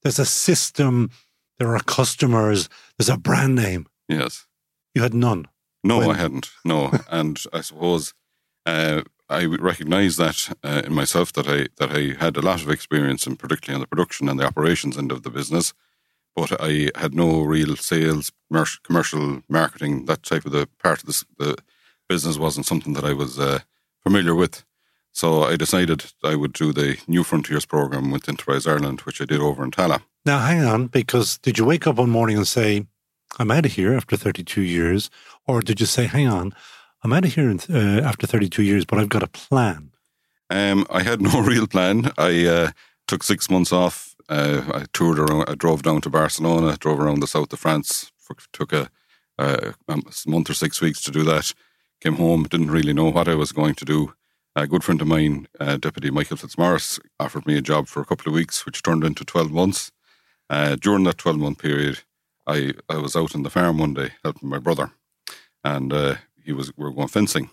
there's a system, there are customers, there's a brand name. Yes. You had none? No, When? I hadn't. No. And I suppose uh, I recognise that uh, in myself that I that I had a lot of experience, in particularly on the production and the operations end of the business, but I had no real sales, commercial marketing, that type of the part of this, the business wasn't something that I was uh, familiar with. So I decided I would do the New Frontiers program with Enterprise Ireland, which I did over in Tala. Now, hang on, because did you wake up one morning and say, I'm out of here after thirty-two years? Or did you say, hang on, I'm out of here in, uh, after thirty-two years, but I've got a plan? Um, I had no real plan. I uh, took six months off. Uh, I toured around, I drove down to Barcelona, drove around the south of France, took a, a, a month or six weeks to do that. Came home, didn't really know what I was going to do. A good friend of mine, uh, Deputy Michael Fitzmaurice, offered me a job for a couple of weeks, which turned into twelve months. Uh, during that twelve-month period, I, I was out on the farm one day helping my brother, and uh, he was we were going fencing.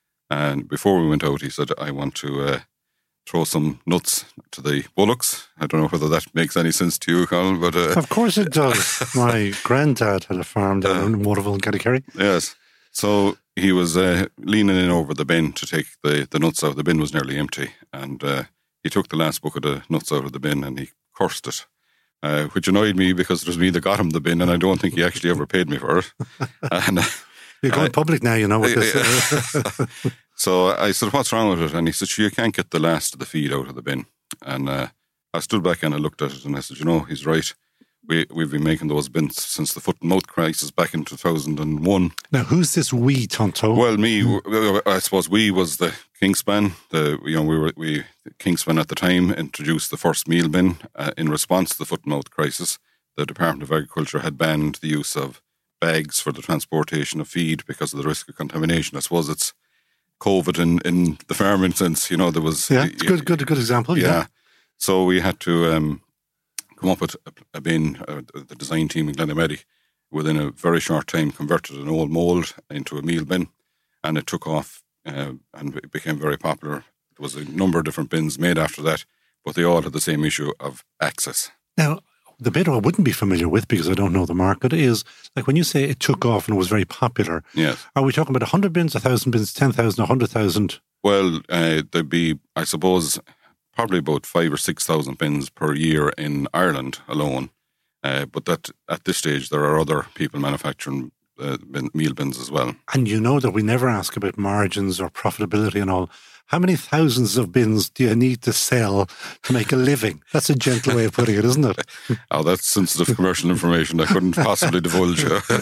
And before we went out, he said, I want to uh, throw some nuts to the bullocks. I don't know whether that makes any sense to you, Colin, but... Uh, of course it does. My granddad had a farm down uh, in Waterville and Kerry. Yes. So he was uh, leaning in over the bin to take the, the nuts out. The bin was nearly empty, and uh, he took the last bucket of nuts out of the bin and he cursed it, uh, which annoyed me because it was me that got him the bin, and I don't think he actually ever paid me for it. and, uh, You're going uh, public now, you know what this is. So I said, what's wrong with it? And he said, you can't get the last of the feed out of the bin. And uh, I stood back and I looked at it and I said, you know, he's right. We, we've been making those bins since the foot and mouth crisis back in two thousand one. Now, who's this we, Tonto? Well, me, mm. I suppose we was the Kingspan. The, you know, we were, we, Kingspan at the time introduced the first meal bin uh, in response to the foot and mouth crisis. The Department of Agriculture had banned the use of bags for the transportation of feed because of the risk of contamination. I suppose it's COVID in, in the farming sense, you know, there was... Yeah, it's good, good, good example, yeah. yeah. So we had to um, come up with a, a bin, uh, the design team in Glenamaddy, within a very short time converted an old mould into a meal bin, and it took off uh, and it became very popular. There was a number of different bins made after that, but they all had the same issue of access. Now, the bit I wouldn't be familiar with, because I don't know the market, is like when you say it took off and was very popular, yes. Are we talking about one hundred bins, one thousand bins, ten thousand, one hundred thousand? Well, uh, there'd be, I suppose, probably about five or six thousand bins per year in Ireland alone. Uh, but that at this stage, there are other people manufacturing uh, bin, meal bins as well. And you know that we never ask about margins or profitability and all. How many thousands of bins do you need to sell to make a living? That's a gentle way of putting it, isn't it? Oh, that's sensitive commercial information I couldn't possibly divulge.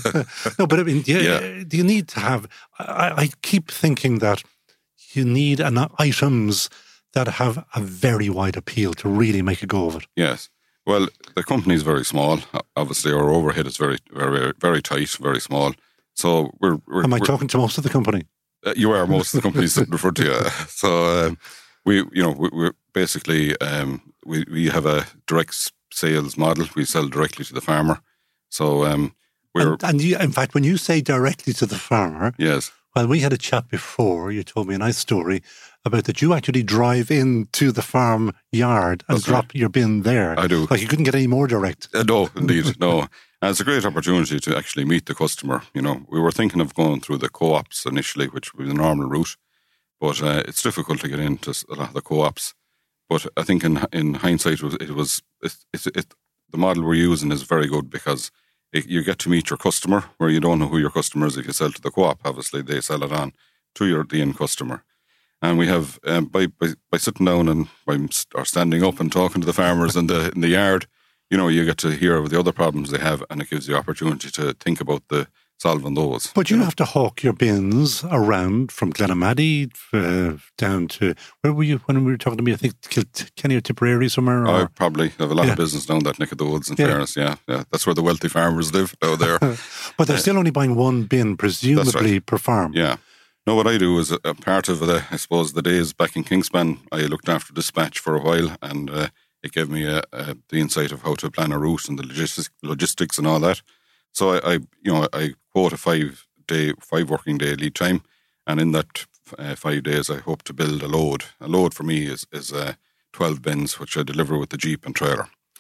No, but I mean, do you, yeah. do you need to have... I, I keep thinking that you need an, items that have a very wide appeal to really make a go of it. Yes. Well, the company is very small. Obviously, our overhead is very, very, very tight, very small. So we're... we're Am I we're, talking to most of the company? Uh, you are most of the companies that refer to you. So um, we, you know, we, we're basically um, we we have a direct sales model. We sell directly to the farmer. So um, we're and, and you, in fact, when you say directly to the farmer, yes. Well, we had a chat before. You told me a nice story about that. You actually drive into the farm yard and That's drop right. your bin there. I do. Like you couldn't get any more direct. Uh, no, indeed, no. And it's a great opportunity to actually meet the customer. You know, we were thinking of going through the co-ops initially, which would be the normal route, but uh, it's difficult to get into a lot of the co-ops. But I think in in hindsight, it was, it was it, it, it, the model we're using is very good because it, you get to meet your customer where you don't know who your customer is. If you sell to the co-op, obviously they sell it on to your the end customer. And we have um, by, by by sitting down and by or standing up and talking to the farmers in the in the yard. You know, you get to hear of the other problems they have, and it gives you opportunity to think about the solving those. But you, you know? have to hawk your bins around from Glenamaddy uh, down to, where were you when we were talking to me? I think Kilkenny or Tipperary somewhere? Or? I probably have a lot yeah. of business down that neck of the woods, in yeah. fairness, yeah, yeah. That's where the wealthy farmers live, out there. But they're uh, still only buying one bin, presumably, right. per farm. Yeah. No, what I do is a part of the, I suppose, the days back in Kingspan, I looked after dispatch for a while, and uh, it gave me a, a, the insight of how to plan a route and the logistics, logistics and all that. So I, I, you know, I quote a five day, five working day lead time, and in that uh, five days, I hope to build a load. A load for me is is uh, twelve bins, which I deliver with the Jeep and trailer.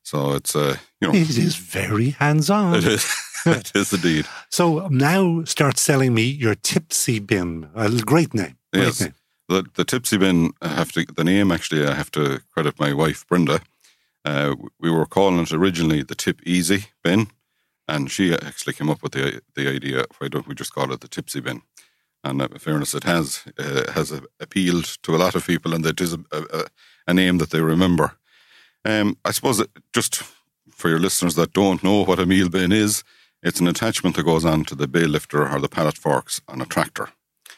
So it's, uh, you know. It is very hands-on. It is. It is indeed. So now start selling me your Tipsy Bin. A great name. Great Yes. name. The, the Tipsy Bin, I have to, the name actually, I have to credit my wife, Brenda. Uh, we were calling it originally the Tip Easy Bin, and she actually came up with the the idea, why don't we just call it the Tipsy Bin? And uh, in fairness, it has uh, has uh, appealed to a lot of people, and it is a, a, a name that they remember. Um, I suppose that just for your listeners that don't know what a meal bin is, it's an attachment that goes on to the bay lifter or the pallet forks on a tractor.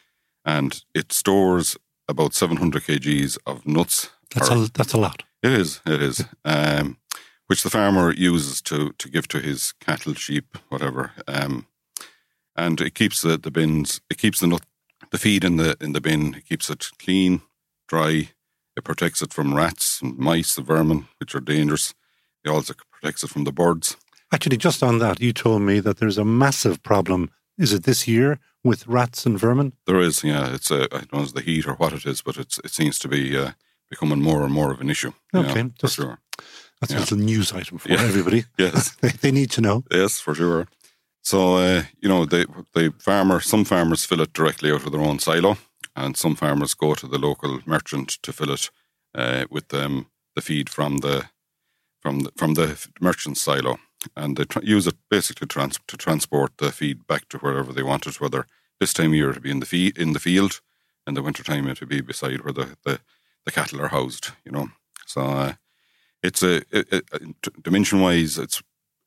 And it stores about seven hundred kilograms of nuts. That's, or, a, that's a lot. It is, it is. Um, which the farmer uses to, to give to his cattle, sheep, whatever. Um, and it keeps the, the bins, it keeps the nut, the feed in the in the bin, it keeps it clean, dry. It protects it from rats and mice, the vermin, which are dangerous. It also protects it from the birds. Actually, just on that, you told me that there's a massive problem. Is it this year with rats and vermin? There is, yeah. It's a, I don't know if it's the heat or what it is, but it's it seems to be uh, becoming more and more of an issue. Okay, yeah, just, for sure. That's Yeah. a little news item for Yeah. everybody. Yes. they, they need to know. Yes, for sure. So, uh, you know, the, the farmer, some farmers fill it directly out of their own silo, and some farmers go to the local merchant to fill it uh, with um, the feed from the from the, from the merchant's silo. And they tr- use it basically trans- to transport the feed back to wherever they want it, whether this time of year to be in the, fe- in the field, in the winter time it to be beside where the, the, the cattle are housed, you know. So uh, it's a, it, it, dimension-wise, it's,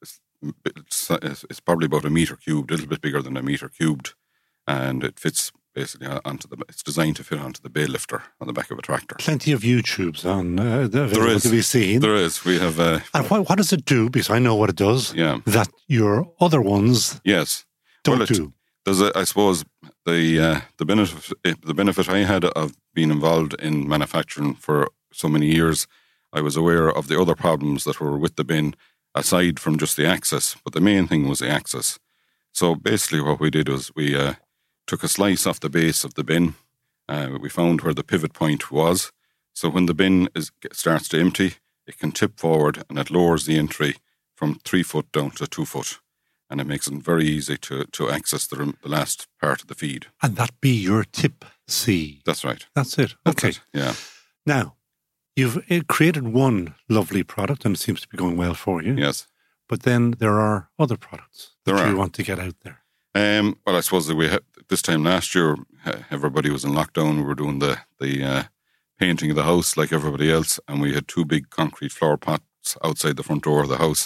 it's it's probably about a metre cubed, a little bit bigger than a metre cubed, and it fits basically onto the, it's designed to fit onto the bay lifter on the back of a tractor. Plenty of YouTubes on uh, the There is. to be seen. There is. We have, uh, And what, what does it do? Because I know what it does. yeah, That your other ones yes. don't Well, it- do. There's a, I suppose the uh, the benefit the benefit I had of being involved in manufacturing for so many years, I was aware of the other problems that were with the bin, aside from just the access. But the main thing was the access. So basically, what we did was we uh, took a slice off the base of the bin. Uh, we found where the pivot point was. So when the bin is starts to empty, it can tip forward and it lowers the entry from three foot down to two foot. And it makes it very easy to, to access the, the last part of the feed. And that be your tip C. That's right. That's it. That's Okay. it. Yeah. Now, you've uh, created one lovely product and it seems to be going well for you. Yes. But then there are other products There that you are. want to get out there. Um, well, I suppose that we had, this time last year, uh, everybody was in lockdown. We were doing the, the uh, painting of the house like everybody else. And we had two big concrete flower pots outside the front door of the house.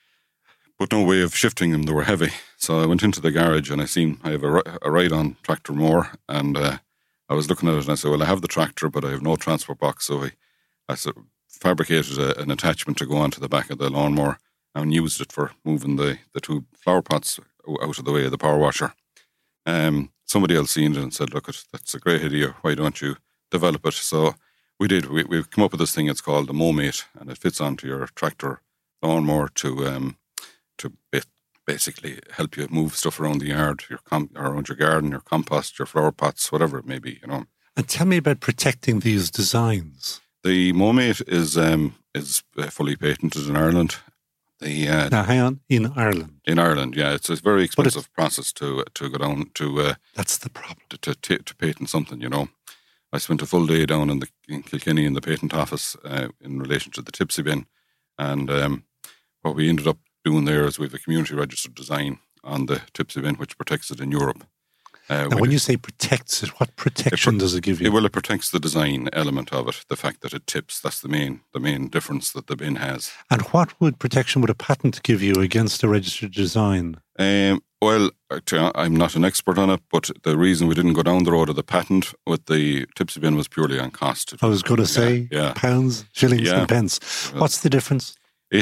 But no way of shifting them, they were heavy. So I went into the garage and I seen I have a, ri- a ride-on tractor mower, and uh, I was looking at it and I said, well, I have the tractor, but I have no transport box. So I, I sort of fabricated a, an attachment to go onto the back of the lawnmower and used it for moving the, the two flower pots out of the way of the power washer. Um, somebody else seen it and said, look, that's a great idea. Why don't you develop it? So we did. We, we've come up with this thing. It's called the Momate, and it fits onto your tractor lawnmower to... Um, to basically help you move stuff around the yard, your com- around your garden, your compost, your flower pots, whatever it may be, you know. And tell me about protecting these designs. The Momate is um, is uh, fully patented in Ireland. The uh, Now, hang on, in Ireland. in Ireland, yeah, it's a very But it's- expensive process to to go down to uh, That's the problem. to, to to to patent something, you know. I spent a full day down in the in Kilkenny in the patent office uh, in relation to the Tipsy Bin, and um, what we ended up doing there is we have a community registered design on the Tipsy Bin which protects it in Europe. Uh, Now, we when did- you say protects it, what protection It pro- does it give you? It, well, it protects the design element of it, the fact that it tips. That's the main the main difference that the bin has. And what would protection would a patent give you against a registered design? Um, well, actually, I'm not an expert on it, but the reason we didn't go down the road of the patent with the Tipsy Bin was purely on cost. It I was going to say yeah. pounds, shillings, Yeah. and pence. What's the difference?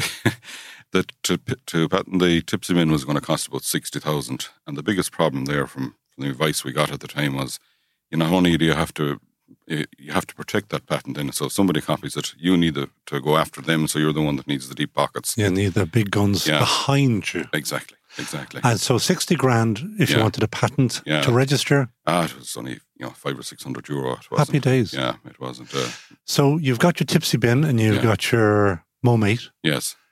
that to to patent the Tipsy Bin was going to cost about sixty thousand, and the biggest problem there from, from the advice we got at the time was, you know, not only do you have to you have to protect that patent in it, so if somebody copies it, you need to, to go after them, so you're the one that needs the deep pockets. You need the big guns Yeah. behind you. Exactly, exactly. And so sixty grand if you Yeah. wanted a patent Yeah. to register. Ah, it was only you know five or six hundred euro. It wasn't. Happy days. Yeah, it wasn't. Uh, So you've got your Tipsy Bin and you've Yeah. got your Momate. yes,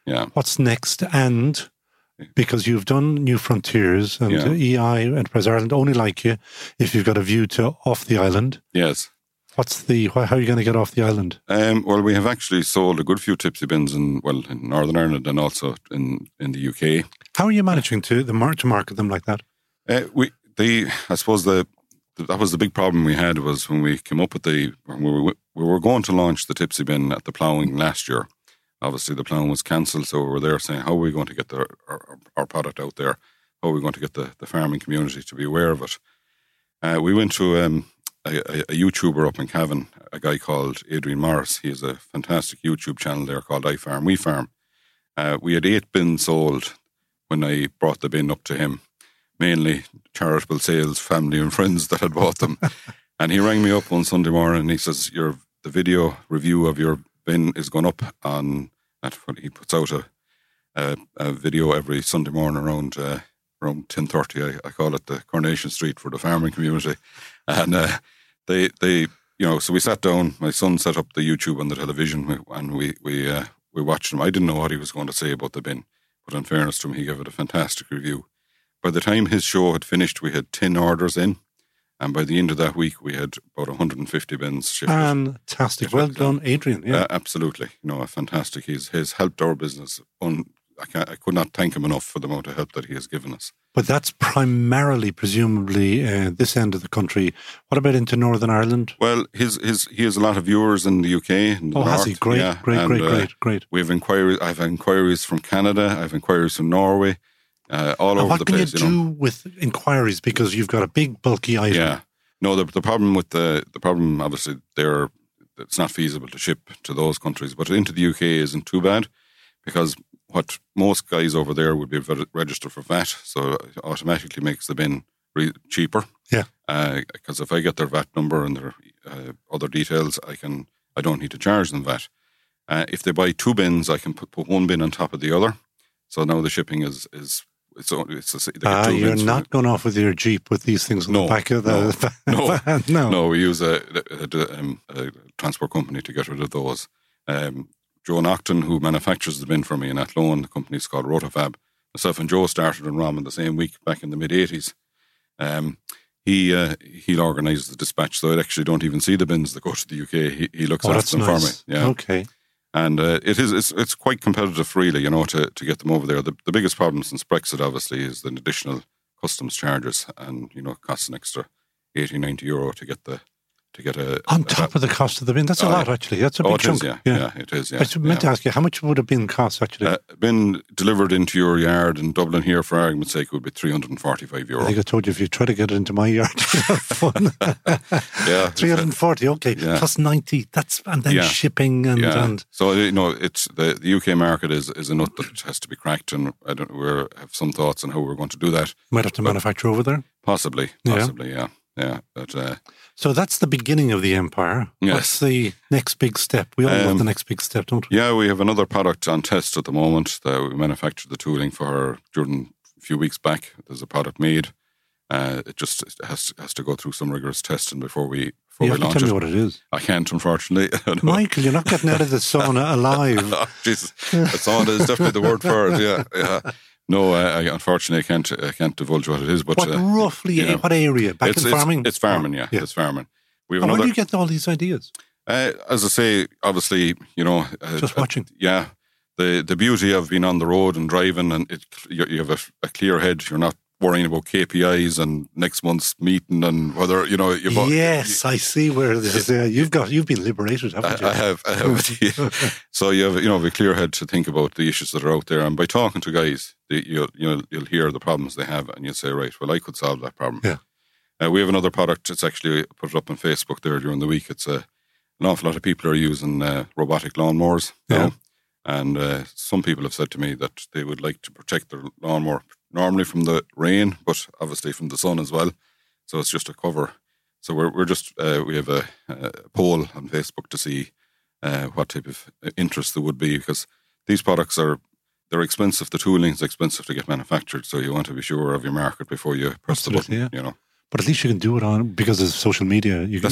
Yeah. What's next? And because you've done New Frontiers and Yeah. E I, Enterprise Ireland only like you if you've got a view to off the island. Yes. What's the, how are you going to get off the island? Um, well, we have actually sold a good few Tipsy bins in, well, in Northern Ireland and also in, in the U K. How are you managing to, the mar- to market them like that? Uh, we, the, I suppose the, that was the big problem we had was when we came up with the, when we were, we were going to launch the Tipsy bin at the ploughing last year. Obviously, the ploughing was cancelled, so we were there saying, how are we going to get the, our, our product out there? How are we going to get the, the farming community to be aware of it? Uh, we went to um, a, a, a YouTuber up in Cavan, a guy called Adrian Morris. He has a fantastic YouTube channel there called I Farm, We Farm. Uh, we had eight bins sold when I brought the bin up to him, mainly charitable sales, family and friends that had bought them. And he rang me up one Sunday morning and he says, your the video review of your bin is going up on, at what he puts out a, a, a video every Sunday morning around uh, around ten thirty. I, I call it the Coronation Street for the farming community. And uh, they, they, you know, so we sat down, my son set up the YouTube on the television and we, we, uh, we watched him. I didn't know what he was going to say about the bin, but in fairness to him, he gave it a fantastic review. By the time his show had finished, we had ten orders in. And by the end of that week, we had about one hundred fifty bins shifted. Fantastic. Well done, Adrian. Yeah, uh, absolutely. You know, fantastic. He's he's helped our business. Un, I, can't, I could not thank him enough for the amount of help that he has given us. But that's primarily, presumably, uh, this end of the country. What about into Northern Ireland? Well, his his he has a lot of viewers in the U K. In the oh, north. has he? Great, yeah. great, and, great, uh, great, great. We have inquiries. I have inquiries from Canada. I have inquiries from Norway. Uh, all and over what the can place. you You do know? with inquiries because you've got a big bulky item? Yeah. No, the the problem with the the problem obviously they're it's not feasible to ship to those countries, but into the U K isn't too bad because what most guys over there would be registered for V A T, so it automatically makes the bin re- cheaper. Yeah. Because uh, if I get their V A T number and their uh, other details, I can I don't need to charge them V A T. Uh, if they buy two bins, I can put, put one bin on top of the other. So now the shipping is is it's it's, it's they get Ah, two you're bins not for, going off with your Jeep with these things on No, the back of the no, van. No, No, we use a, a, um, a transport company to get rid of those. Um, Joe Nocton, who manufactures the bin for me in Athlone, the company's called Rotofab. Myself and Joe started in Raman the same week back in the mid eighties. Um, he uh, he'll organise the dispatch, so I actually don't even see the bins that go to the U K. He, he looks oh, after that's them nice. for me. Yeah. Okay. And uh, it is it's, it's quite competitive, really, you know, to, to get them over there. The, the biggest problem since Brexit, obviously, is the additional customs charges, and you know, it costs an extra eighty, ninety euro to get the to get a on a, top a, of the cost of the bin. That's oh, a lot, yeah. actually. That's a oh, big it chunk. is, yeah, yeah, yeah, it is. Yeah, I meant yeah. to ask you, how much would a bin cost actually? Uh, bin delivered into your yard in Dublin here, for argument's sake, would be three hundred and forty-five euro. I think I told you if you try to get it into my yard, you'd have fun. Yeah, three hundred and forty. Okay, yeah. plus ninety. That's and then Yeah. shipping and, Yeah. and So you know, it's the, the U K market is, is a nut that has to be cracked, and I don't. We have some thoughts on how we're going to do that. might have to But- manufacture over there. Possibly, Yeah. possibly, yeah, yeah. But uh, So that's the beginning of the empire. Yes. What's the next big step? We all Um, love the next big step, don't we? yeah, we have another product on test at the moment that we manufactured the tooling for during a few weeks back. There's a product made. Uh, it just has has to go through some rigorous testing before we before You we have to launch tell me it. what it is. I can't, unfortunately. Michael, you're not getting out of the sauna alive. Oh, Jesus, sauna is definitely the word for it. Yeah, yeah. No, I, I, unfortunately, I can't. I can't divulge what it is. But What uh, roughly, you know, what area? Back it's, in it's, farming? It's farming. Yeah, Yeah. it's farming. We have And where another. do you get all these ideas? Uh, as I say, obviously, you know, uh, Just watching. Uh, yeah, the the beauty of being on the road and driving, and it, you, you have a, a clear head. You're not worrying about K P Is and next month's meeting and whether you know. You've, Yes, I see where this is. Uh, you've got, you've been liberated, haven't you? I, I have, I have. So you have, you know, a clear head to think about the issues that are out there, and by talking to guys, the, you'll you'll you'll hear the problems they have, and you'll say, right, well, I could solve that problem. Yeah. Uh, we have another product. It's actually put it up on Facebook there during the week. It's a an awful lot of people are using uh, robotic lawnmowers now, Yeah. and uh, some people have said to me that they would like to protect their lawnmower normally from the rain, but obviously from the sun as well. So it's just a cover. So we're we're just uh, we have a, a poll on Facebook to see uh, what type of interest there would be, because these products are they're expensive. The tooling is expensive to get manufactured, so you want to be sure of your market before you press Absolutely, the button. yeah. You know, But at least you can do it on, because of social media. You can, That's you, right.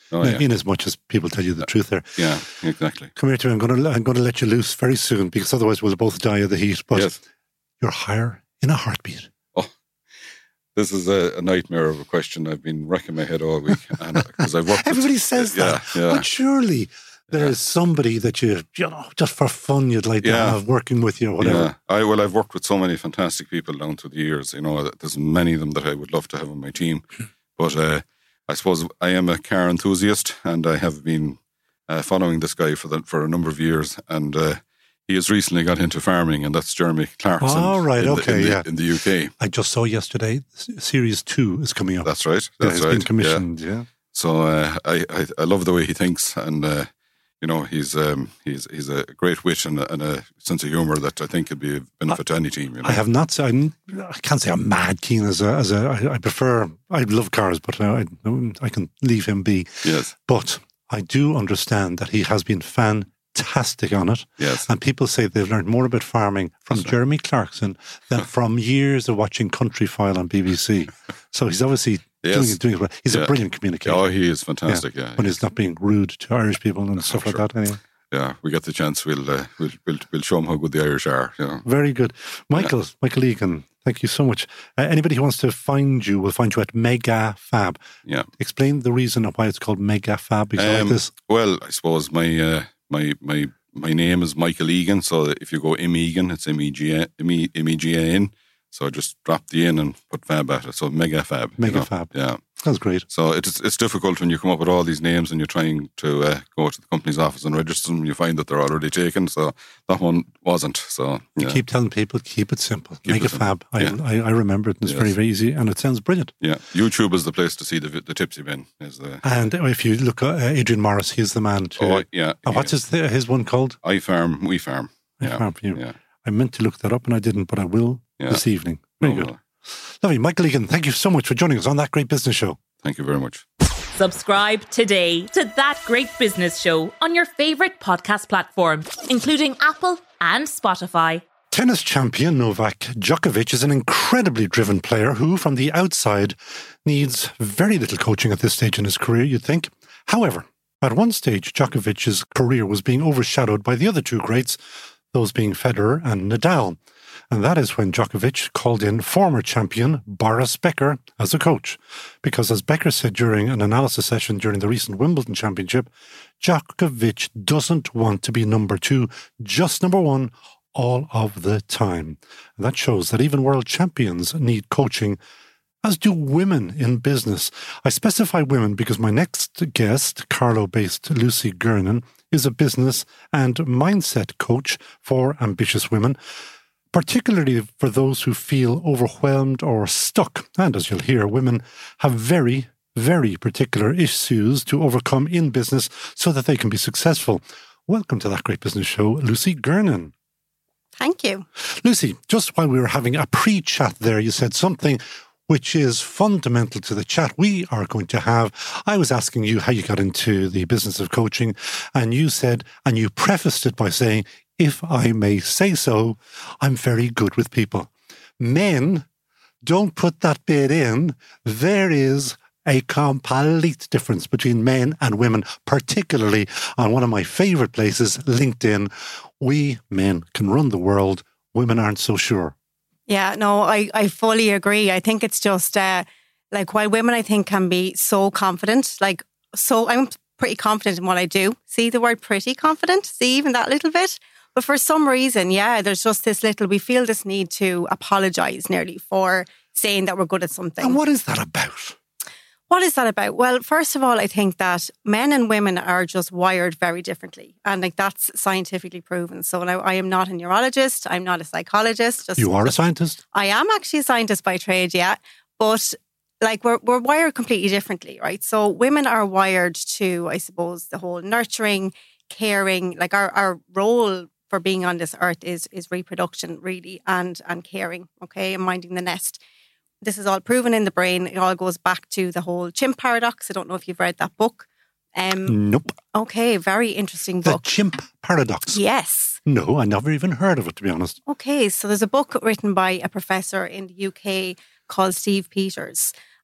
Oh, yeah. In as much as people tell you the truth there. Yeah, exactly. Come here to me. I'm going to I'm going to let you loose very soon because otherwise we'll both die of the heat. But Yes. you're higher in a heartbeat. Oh, this is a, a nightmare of a question. I've been wrecking my head all week because I've worked. Everybody with, says yeah, that, Yeah, but surely there Yeah. is somebody that you, you know, just for fun you'd like to Yeah. have working with you or whatever. Yeah, I well, I've worked with so many fantastic people down through the years. You know, there's many of them that I would love to have on my team. But uh, I suppose I am a car enthusiast, and I have been uh, following this guy for the, for a number of years. And uh, he has recently got into farming, and that's Jeremy Clarkson. Oh, right, in the, okay, in the, yeah. in the U K. I just saw yesterday, s- series two is coming up. That's right. Yeah, That's it's right. been Yeah. commissioned, yeah. So uh, I, I I love the way he thinks, and uh, you know he's um, he's he's a great wit and a, and a sense of humour that I think could be a benefit to any team. You know? I have not. I'm, I can't say I'm mad keen as a. As a I, I prefer. I love cars, but I, I can leave him be. Yes, But I do understand that he has been fantastic on it. yes, And people say they've learned more about farming from That's right. Jeremy Clarkson than from years of watching Country File on B B C. So he's obviously Yes. doing it. Doing it well. He's Yeah. a brilliant communicator. oh, he is fantastic. Yeah, when he's not being rude to Irish people and stuff like sure. that. Anyway. yeah. We get the chance, we'll uh, we'll, we'll we'll show him how good the Irish are. You know. Very good. Michael, Michael Egan, thank you so much. Uh, anybody who wants to find you will find you at Mega Fab. Yeah. Explain the reason of why it's called Mega Fab. Because I like Um, this. Well, I suppose my uh, my my my name is Michael Egan, so if you go M Egan, it's M E G A M E M E G A N. So I just drop the in and put fab at it. So Mega Fab. you Mega know. Fab. Yeah. That's great. So it's it's difficult when you come up with all these names and you're trying to uh, go to the company's office and register them. You find that they're already taken. So that one wasn't. So yeah, Keep telling people, keep it simple. Keep Mega it simple. Fab. I, Yeah. I, I remember it and it's Yes. very, very easy and it sounds brilliant. yeah. YouTube is the place to see the the Tipsy Bin. Is the And if you look at uh, Adrian Morris, he's the man to. oh I- yeah. Oh, what's his th- his one called? I farm, we farm. I Yeah, farm for you. yeah. I meant to look that up and I didn't, but I will Yeah. this evening. Very Oh, good. well, Lovely. Michael Egan, thank you so much for joining us on That Great Business Show. thank you very much. Subscribe today to That Great Business Show on your favourite podcast platform, including Apple and Spotify. Tennis champion Novak Djokovic is an incredibly driven player who, from the outside, needs very little coaching at this stage in his career, you'd think. However, at one stage, Djokovic's career was being overshadowed by the other two greats, those being Federer and Nadal. And that is when Djokovic called in former champion Boris Becker as a coach. Because as Becker said during an analysis session during the recent Wimbledon Championship, Djokovic doesn't want to be number two, just number one all of the time. And that shows that even world champions need coaching, as do women in business. I specify women because my next guest, Carlow-based Lucy Gernon, is a business and mindset coach for ambitious women, particularly for those who feel overwhelmed or stuck. And as you'll hear, women have very, very particular issues to overcome in business so that they can be successful. Welcome to That Great Business Show, Lucy Gernon. Thank you. Lucy, just while we were having a pre-chat there, you said something which is fundamental to the chat we are going to have. I was asking you how you got into the business of coaching, and you said, and you prefaced it by saying, if I may say so, I'm very good with people. Men, don't put that bit in. There is a complete difference between men and women, particularly on one of my favourite places, LinkedIn. We men can run the world. Women aren't so sure. Yeah, no, I, I fully agree. I think it's just uh, like while women, I think, can be so confident, like, so I'm pretty confident in what I do. See the word pretty confident? See even that little bit? But for some reason, yeah, there's just this little, we feel this need to apologise nearly for saying that we're good at something. And what is that about? What is that about? Well, first of all, I think that men and women are just wired very differently. And like that's scientifically proven. So now I am not a neurologist. I'm not a psychologist. Just, You are a scientist? I am actually a scientist by trade, yeah. But like we're, we're wired completely differently, right? So women are wired to, I suppose, the whole nurturing, caring, like our, our role for being on this earth is is reproduction really and and caring, okay, and minding the nest. This is all proven in the brain. It all goes back to the whole chimp paradox. I don't know if you've read that book. Um, Nope. okay, very interesting The book. chimp paradox. Yes. No, I never even heard of it, to be honest. Okay, so there's a book written by a professor in the U K called Steve Peters.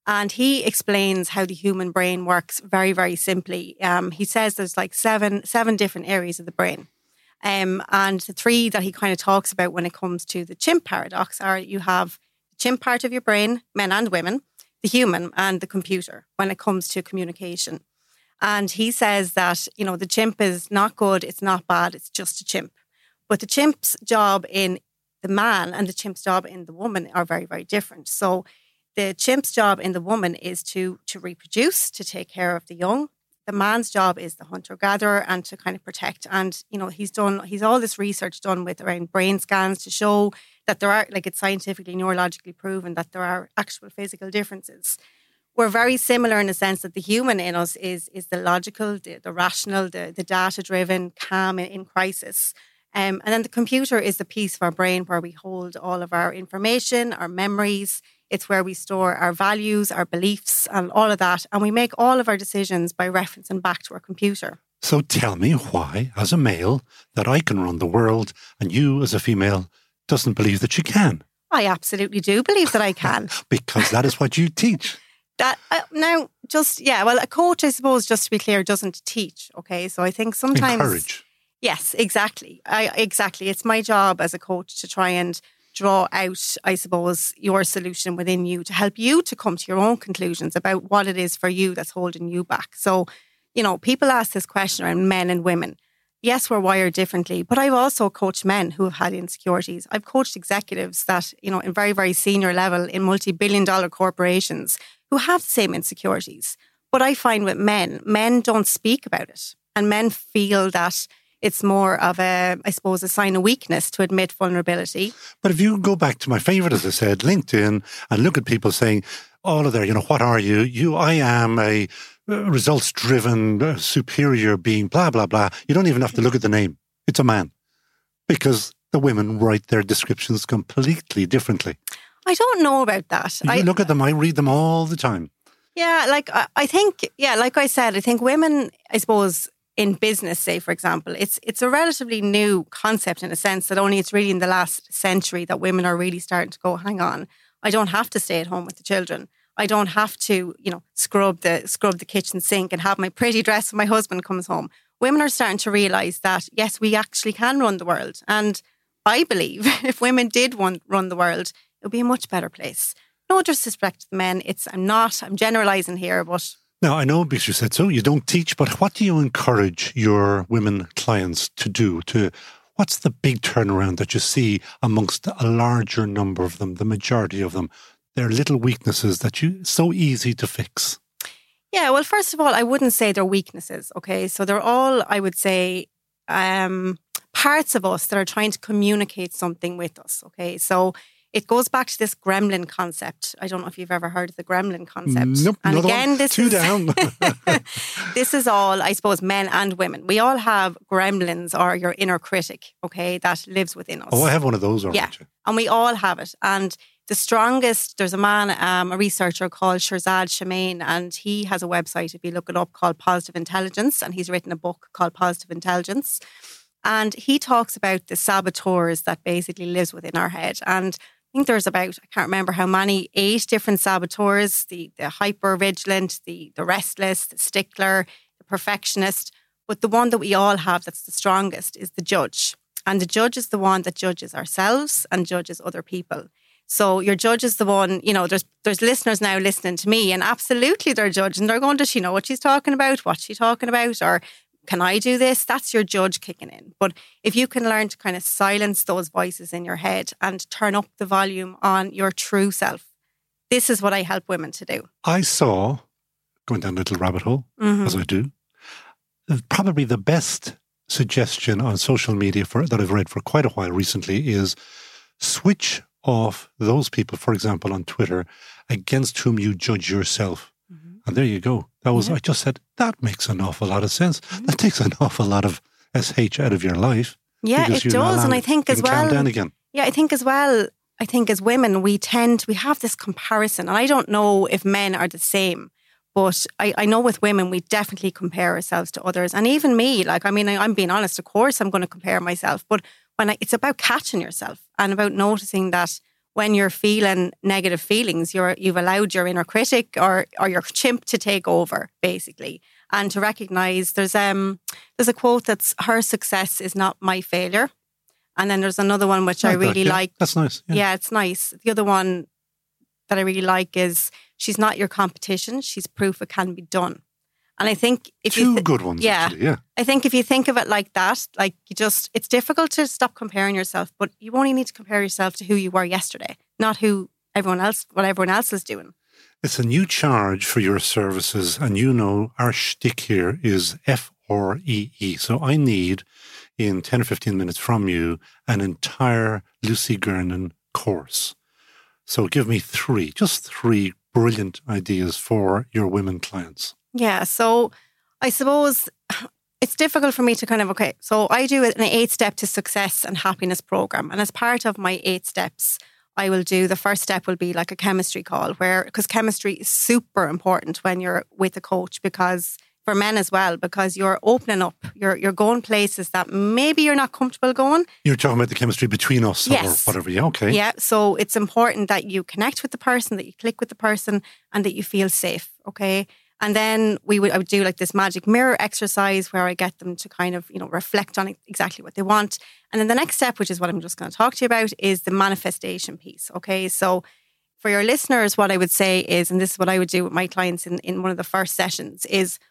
And he explains how the human brain works very, very simply. Um, he says there's like seven, seven different areas of the brain. Um, and the three that he kind of talks about when it comes to the chimp paradox are you have the chimp part of your brain, men and women, the human and the computer when it comes to communication. And he says that, you know, the chimp is not good, it's not bad, it's just a chimp. But the chimp's job in the man and the chimp's job in the woman are very, very different. So the chimp's job in the woman is to, to reproduce, to take care of the young. The man's job is the hunter-gatherer and to kind of protect. And, you know, he's done, he's all this research done with around brain scans to show that there are, like it's scientifically, neurologically proven that there are actual physical differences. We're very similar in the sense that the human in us is, is the logical, the, the rational, the, the data-driven, calm in, in crisis. Um, and then the computer is the piece of our brain where we hold all of our information, our memories. It's where we store our values, our beliefs, and all of that. And we make all of our decisions by referencing back to our computer. So tell me why, as a male, that I can run the world and you, as a female, doesn't believe that you can. I absolutely do believe that I can. Because that is what you teach. That uh, now, just, yeah, well, a coach, I suppose, just to be clear, doesn't teach, okay? So I think sometimes... Encourage. Yes, exactly. I, exactly. It's my job as a coach to try and draw out, I suppose, your solution within you to help you to come to your own conclusions about what it is for you that's holding you back. So, you know, people ask this question around men and women. Yes, we're wired differently, but I've also coached men who have had insecurities. I've coached executives that, you know, in very, very senior level in multi-billion dollar corporations who have the same insecurities. But I find with men, men don't speak about it. And men feel that it's more of a, I suppose, a sign of weakness to admit vulnerability. But if you go back to my favourite, as I said, LinkedIn, and look at people saying, all of their, you know, what are you? You, I am a results-driven, uh, superior being, blah, blah, blah. You don't even have to look at the name. It's a man. Because the women write their descriptions completely differently. I don't know about that. You I look at them, I read them all the time. Yeah, like, I, I think, yeah, like I said, I think women, I suppose, in business, say, for example, it's it's a relatively new concept in a sense that only it's really in the last century that women are really starting to go, hang on, I don't have to stay at home with the children. I don't have to, you know, scrub the scrub the kitchen sink and have my pretty dress when my husband comes home. Women are starting to realise that, yes, we actually can run the world. And I believe if women did run, run the world, it would be a much better place. No disrespect to the men. It's, I'm not, I'm generalising here, but... Now, I know because you said so, you don't teach, but what do you encourage your women clients to do? To what's the big turnaround that you see amongst a larger number of them, the majority of them? They're little weaknesses that you so easy to fix. Yeah, well, first of all, I wouldn't say they're weaknesses, okay? So they're all, I would say, um, parts of us that are trying to communicate something with us, okay? So it goes back to this gremlin concept. I don't know if you've ever heard of the gremlin concept. Nope, and again, one. this Two is down. this is all, I suppose, men and women. We all have gremlins or your inner critic, okay, that lives within us. Oh, I have one of those, yeah, aren't you? And we all have it. And the strongest, there's a man, um, a researcher called Shirzad Chamine, and he has a website, if you look it up, called Positive Intelligence, and he's written a book called Positive Intelligence. And he talks about the saboteurs that basically lives within our head. And I think there's about, I can't remember how many, eight different saboteurs, the, the hyper-vigilant, the, the restless, the stickler, the perfectionist. But the one that we all have that's the strongest is the judge. And the judge is the one that judges ourselves and judges other people. So your judge is the one, you know, there's there's listeners now listening to me and absolutely they're judging. They're going, does she know what she's talking about? What's she talking about? Or can I do this? That's your judge kicking in. But if you can learn to kind of silence those voices in your head and turn up the volume on your true self, this is what I help women to do. I saw, going down a little rabbit hole, mm-hmm. as I do, probably the best suggestion on social media for that I've read for quite a while recently is switch off those people, for example, on Twitter, against whom you judge yourself. Mm-hmm. And there you go. That was, yeah. I just said, that makes an awful lot of sense. Mm-hmm. That takes an awful lot of S H out of your life. Yeah, it does. And I think as well, down again. yeah, I think as well, I think as women, we tend, we have this comparison. And I don't know if men are the same, but I, I know with women, we definitely compare ourselves to others. And even me, like, I mean, I, I'm being honest, of course, I'm going to compare myself. But when I, it's about catching yourself and about noticing that when you're feeling negative feelings, you're, you've allowed your inner critic or, or your chimp to take over, basically. And to recognise there's um there's a quote that's, her success is not my failure. And then there's another one which I, I really yeah. like. That's nice. Yeah. yeah, it's nice. The other one that I really like is, she's not your competition, she's proof it can be done. And I think if Two you th- good ones, yeah, actually, yeah. I think if you think of it like that, like you just, it's difficult to stop comparing yourself, but you only need to compare yourself to who you were yesterday, not who everyone else, what everyone else is doing. It's a new charge for your services, and you know our shtick here is F R E E. So I need, in ten or fifteen minutes from you, an entire Lucy Gernon course. So give me three, just three brilliant ideas for your women clients. Yeah, so I suppose it's difficult for me to kind of, okay, so I do an eight step to success and happiness program. And as part of my eight steps, I will do, the first step will be like a chemistry call, where, because chemistry is super important when you're with a coach, because for men as well, because you're opening up, you're you're going places that maybe you're not comfortable going. You're talking about the chemistry between us Yes. or whatever. Yeah, okay. Yeah, so it's important that you connect with the person, that you click with the person, and that you feel safe, okay? And then we would I would do like this magic mirror exercise where I get them to kind of, you know, reflect on exactly what they want. And then the next step, which is what I'm just going to talk to you about, is the manifestation piece, okay? So for your listeners, what I would say is, and this is what I would do with my clients in, in one of the first sessions, is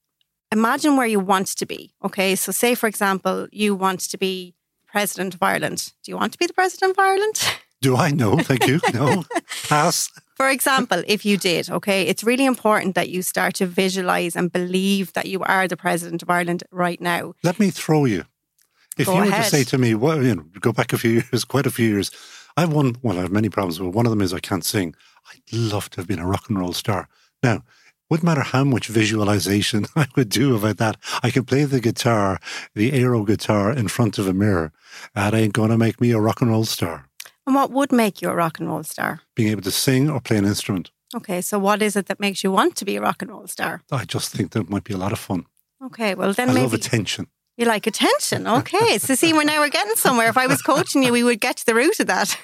imagine where you want to be, okay? So say, for example, you want to be President of Ireland. Do you want to be the President of Ireland? Do I know? Thank you. No. Pass. For example, if you did, okay, it's really important that you start to visualise and believe that you are the President of Ireland right now. Let me throw you. If Go you were ahead. to say to me, well, you know, go back a few years, quite a few years, I've one, well, I have many problems, but one of them is I can't sing. I'd love to have been a rock and roll star. Now, wouldn't matter how much visualization I would do about that. I could play the guitar, the aero guitar in front of a mirror. That ain't going to make me a rock and roll star. And what would make you a rock and roll star? Being able to sing or play an instrument. Okay, so what is it that makes you want to be a rock and roll star? I just think that might be a lot of fun. Okay, well then I maybe love attention. you like attention. Okay, so see, we're now we're getting somewhere. If I was coaching you, we would get to the root of that.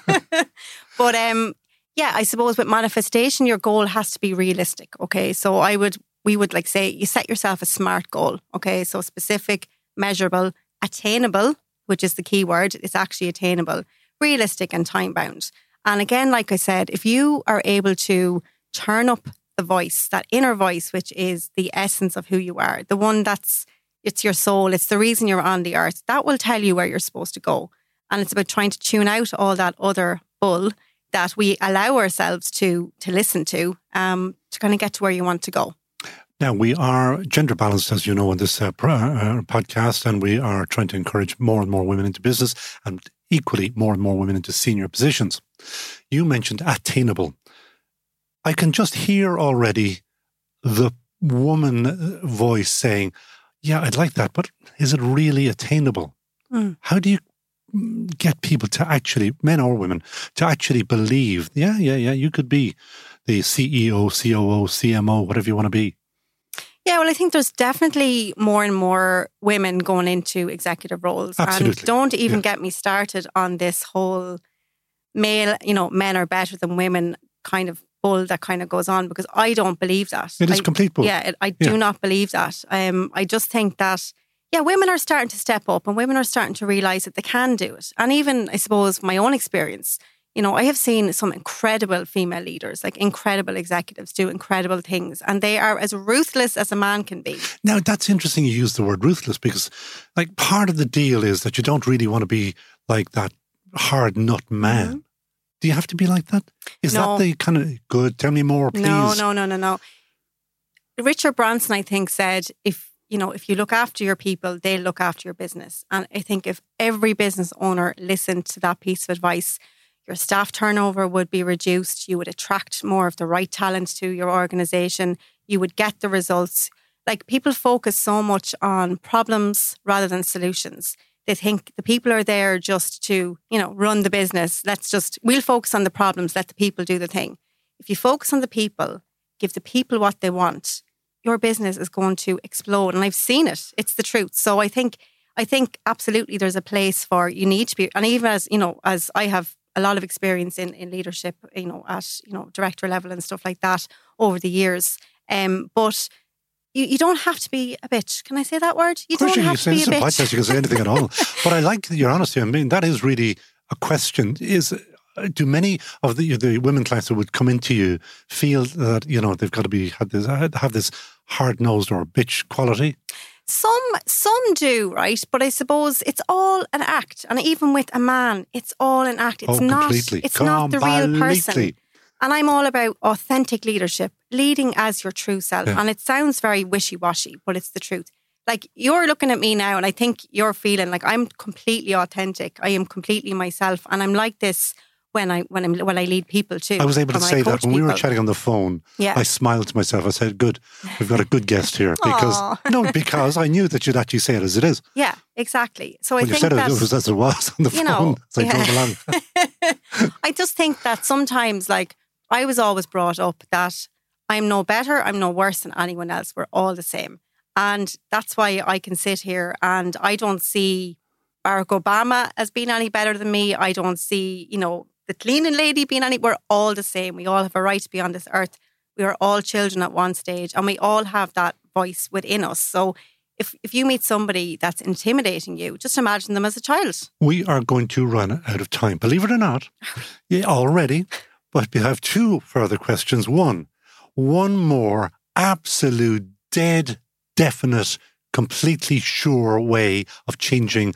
But um, yeah, I suppose with manifestation, your goal has to be realistic. Okay, so I would, we would like say, you set yourself a SMART goal. Okay, so specific, measurable, attainable, which is the key word. It's actually attainable, realistic, and time bound. And again, like I said, if you are able to turn up the voice, that inner voice, which is the essence of who you are, the one that's, it's your soul, it's the reason you're on the earth, that will tell you where you're supposed to go. And it's about trying to tune out all that other bull that we allow ourselves to to listen to, um, to kind of get to where you want to go. Now, we are gender balanced, as you know, on this uh, pro- uh, podcast, and we are trying to encourage more and more women into business and equally more and more women into senior positions. You mentioned attainable. I can just hear already the woman voice saying, yeah, I'd like that, but is it really attainable? Mm. How do you get people to actually, men or women, to actually believe, yeah, yeah, yeah, you could be the C E O, C O O, C M O, whatever you want to be? Yeah, well, I think there's definitely more and more women going into executive roles. Absolutely. And don't even Yeah. get me started on this whole male, you know, men are better than women kind of bull that kind of goes on, because I don't believe that. It is I, complete bull. Yeah, it, I do Yeah. not believe that. Um, I just think that, yeah, women are starting to step up and women are starting to realise that they can do it. And even, I suppose, my own experience, you know, I have seen some incredible female leaders, like incredible executives do incredible things, and they are as ruthless as a man can be. Now, that's interesting you use the word ruthless, because like part of the deal is that you don't really want to be like that hard nut man. Mm-hmm. Do you have to be like that? Is No. that the kind of good? Tell me more, please. No, no, no, no, no. Richard Branson, I think, said, if you know, if you look after your people, they'll look after your business. And I think if every business owner listened to that piece of advice, your staff turnover would be reduced. You would attract more of the right talent to your organization. You would get the results. Like, people focus so much on problems rather than solutions. They think the people are there just to, you know, run the business. Let's just, we'll focus on the problems, let the people do the thing. If you focus on the people, give the people what they want, your business is going to explode. And I've seen it. It's the truth. So I think, I think absolutely there's a place for, you need to be, and even as, you know, as I have a lot of experience in, in leadership, you know, at, you know, director level and stuff like that over the years. Um, but you, you don't have to be a bitch. Can I say that word? You don't you, have you to say be this a in bitch. podcast, you can say anything at all. But I like your honesty. I mean, that is really a question. Is do many of the the women clients that would come into you feel that, you know, they've got to be have this, have this hard nosed or bitch quality? Some some do, right? But I suppose it's all an act, and even with a man, it's all an act. It's Oh, not. completely. It's not the real person. Completely. And I'm all about authentic leadership, leading as your true self. Yeah. And it sounds very wishy-washy, but it's the truth. Like, you're looking at me now, and I think you're feeling like I'm completely authentic. I am completely myself, and I'm like this when I when I'm when I lead people too. I was able to or when I say that coach when we were people. chatting on the phone. Yeah. I smiled to myself. I said, "Good, we've got a good guest here." Because Aw. no, because I knew that you'd actually say it as it is. Yeah, exactly. So I When you think said it, that it was as it was on the you phone. know, as I yeah. drove along. I just think that sometimes, like, I was always brought up that I'm no better, I'm no worse than anyone else. We're all the same. And that's why I can sit here and I don't see Barack Obama as being any better than me. I don't see, you know, the cleaning lady being any, we're all the same. We all have a right to be on this earth. We are all children at one stage and we all have that voice within us. So if, if you meet somebody that's intimidating you, just imagine them as a child. We are going to run out of time, believe it or not. Yeah, already. But we have two further questions. One, one more absolute, dead, definite, completely sure way of changing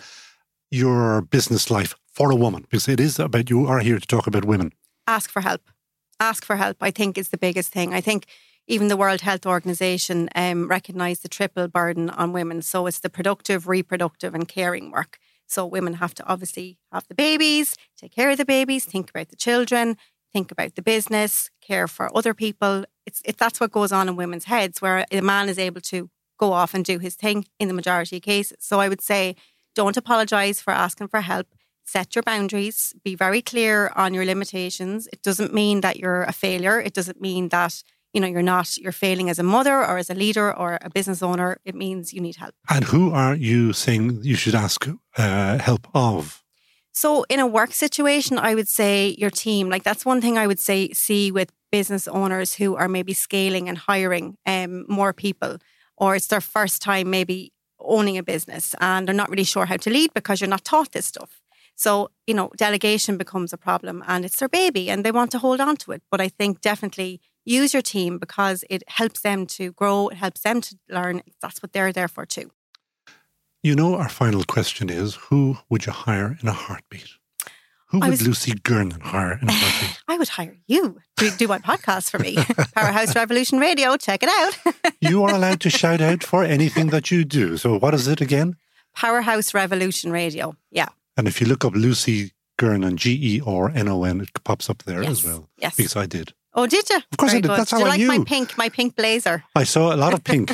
your business life for a woman. Because it is about, you are here to talk about women. Ask for help. Ask for help, I think, is the biggest thing. I think even the World Health Organization um, recognised the triple burden on women. So it's the productive, reproductive and caring work. So women have to obviously have the babies, take care of the babies, think about the children, think about the business, care for other people. It's it, that's what goes on in women's heads, where a man is able to go off and do his thing in the majority of cases. So I would say, don't apologise for asking for help. Set your boundaries. Be very clear on your limitations. It doesn't mean that you're a failure. It doesn't mean that, you know, you're not, you're failing as a mother or as a leader or a business owner. It means you need help. And who are you saying you should ask uh, help of? So in a work situation, I would say your team. Like, that's one thing I would say, see with business owners who are maybe scaling and hiring um, more people, or it's their first time maybe owning a business and they're not really sure how to lead because you're not taught this stuff. So, you know, delegation becomes a problem and it's their baby and they want to hold on to it. But I think definitely use your team because it helps them to grow. It helps them to learn. That's what they're there for too. You know, our final question is, who would you hire in a heartbeat? Who would was- Lucy Gernon hire in a heartbeat? I would hire you to do my podcast for me. Powerhouse Revolution Radio. Check it out. You are allowed to shout out for anything that you do. So what is it again? Powerhouse Revolution Radio. Yeah. And if you look up Lucy Gernon, G E R N O N, it pops up there Yes. as well. Yes. Because I did. Oh, did you? Of course I Very did. good. That's how did you I like my knew. pink, my pink blazer? I saw a lot of pink.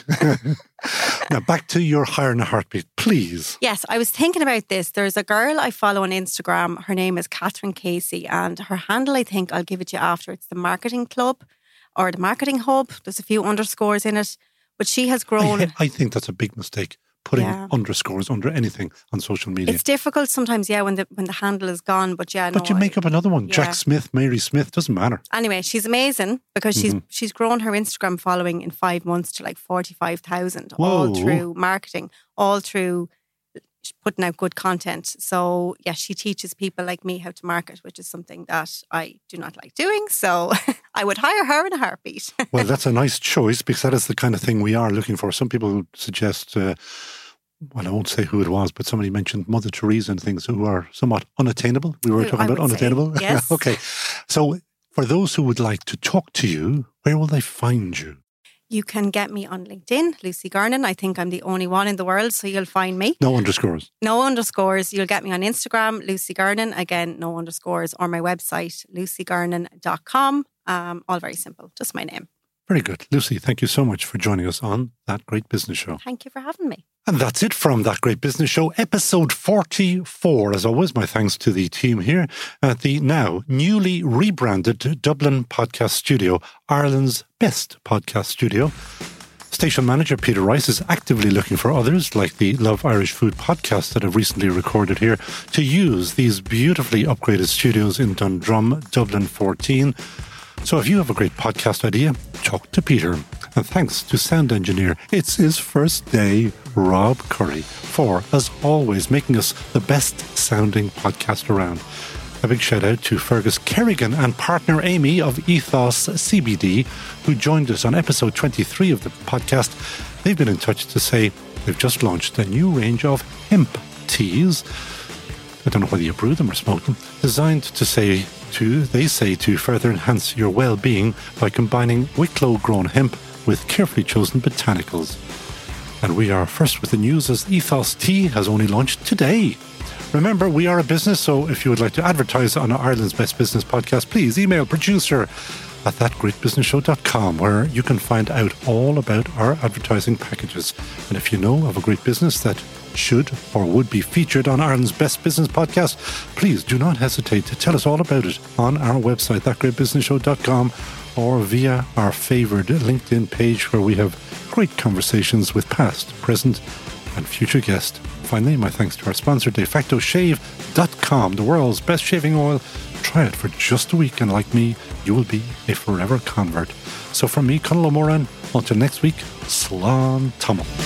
Now, back to your hire in a heartbeat, please. Yes, I was thinking about this. There's a girl I follow on Instagram. Her name is Catherine Casey, and her handle, I think I'll give it to you after. It's the Marketing Club or the Marketing Hub. There's a few underscores in it, but she has grown. I, I think that's a big mistake, putting Yeah. underscores under anything on social media. It's difficult sometimes, yeah, when the when the handle is gone. But yeah, but no, you I- make up another one. yeah. Jack Smith, Mary Smith, doesn't matter. Anyway, she's amazing because she's Mm-hmm. she's grown her Instagram following in five months to like forty-five thousand, Whoa. all through marketing, all through putting out good content. So yeah, she teaches people like me how to market, which is something that I do not like doing. So I would hire her in a heartbeat. Well, that's a nice choice because that is the kind of thing we are looking for. Some people would suggest, uh, well, I won't say who it was, but somebody mentioned Mother Teresa and things who are somewhat unattainable. We were Who talking I about would say, unattainable. yes. Okay. So for those who would like to talk to you, where will they find you? You can get me on LinkedIn, Lucy Gernon. I think I'm the only one in the world, so you'll find me. No underscores. No underscores. You'll get me on Instagram, Lucy Gernon. Again, no underscores. Or my website, lucy gernon dot com. Um, all very simple. Just my name. Very good. Lucy, thank you so much for joining us on That Great Business Show. Thank you for having me. And that's it from That Great Business Show, episode forty-four. As always, my thanks to the team here at the now newly rebranded Dublin Podcast Studio, Ireland's best podcast studio. Station manager Peter Rice is actively looking for others, like the Love Irish Food podcast that I've recently recorded here, to use these beautifully upgraded studios in Dundrum, Dublin fourteen. So if you have a great podcast idea, talk to Peter. And thanks to sound engineer, it's his first day, Rob Curry, for, as always, making us the best sounding podcast around. A big shout out to Fergus Kerrigan and partner Amy of Ethos C B D, who joined us on episode twenty-three of the podcast. They've been in touch to say they've just launched a new range of hemp teas. I don't know whether you brew them or smoke them, designed to say to, they say, to further enhance your well-being by combining Wicklow-grown hemp with carefully chosen botanicals. And we are first with the news, as Ethos Tea has only launched today. Remember, we are a business, so if you would like to advertise on Ireland's Best Business podcast, please email producer at that great business show dot com, where you can find out all about our advertising packages. And if you know of a great business that should or would be featured on Ireland's Best Business podcast, please do not hesitate to tell us all about it on our website, that great business show dot com, or via our favoured LinkedIn page, where we have great conversations with past, present and future guests. Finally, my thanks to our sponsor, de facto shave dot com, the world's best shaving oil. Try it for just a week, and like me, you will be a forever convert. So from me, Conal O'Moran, until next week, Slán Tamil.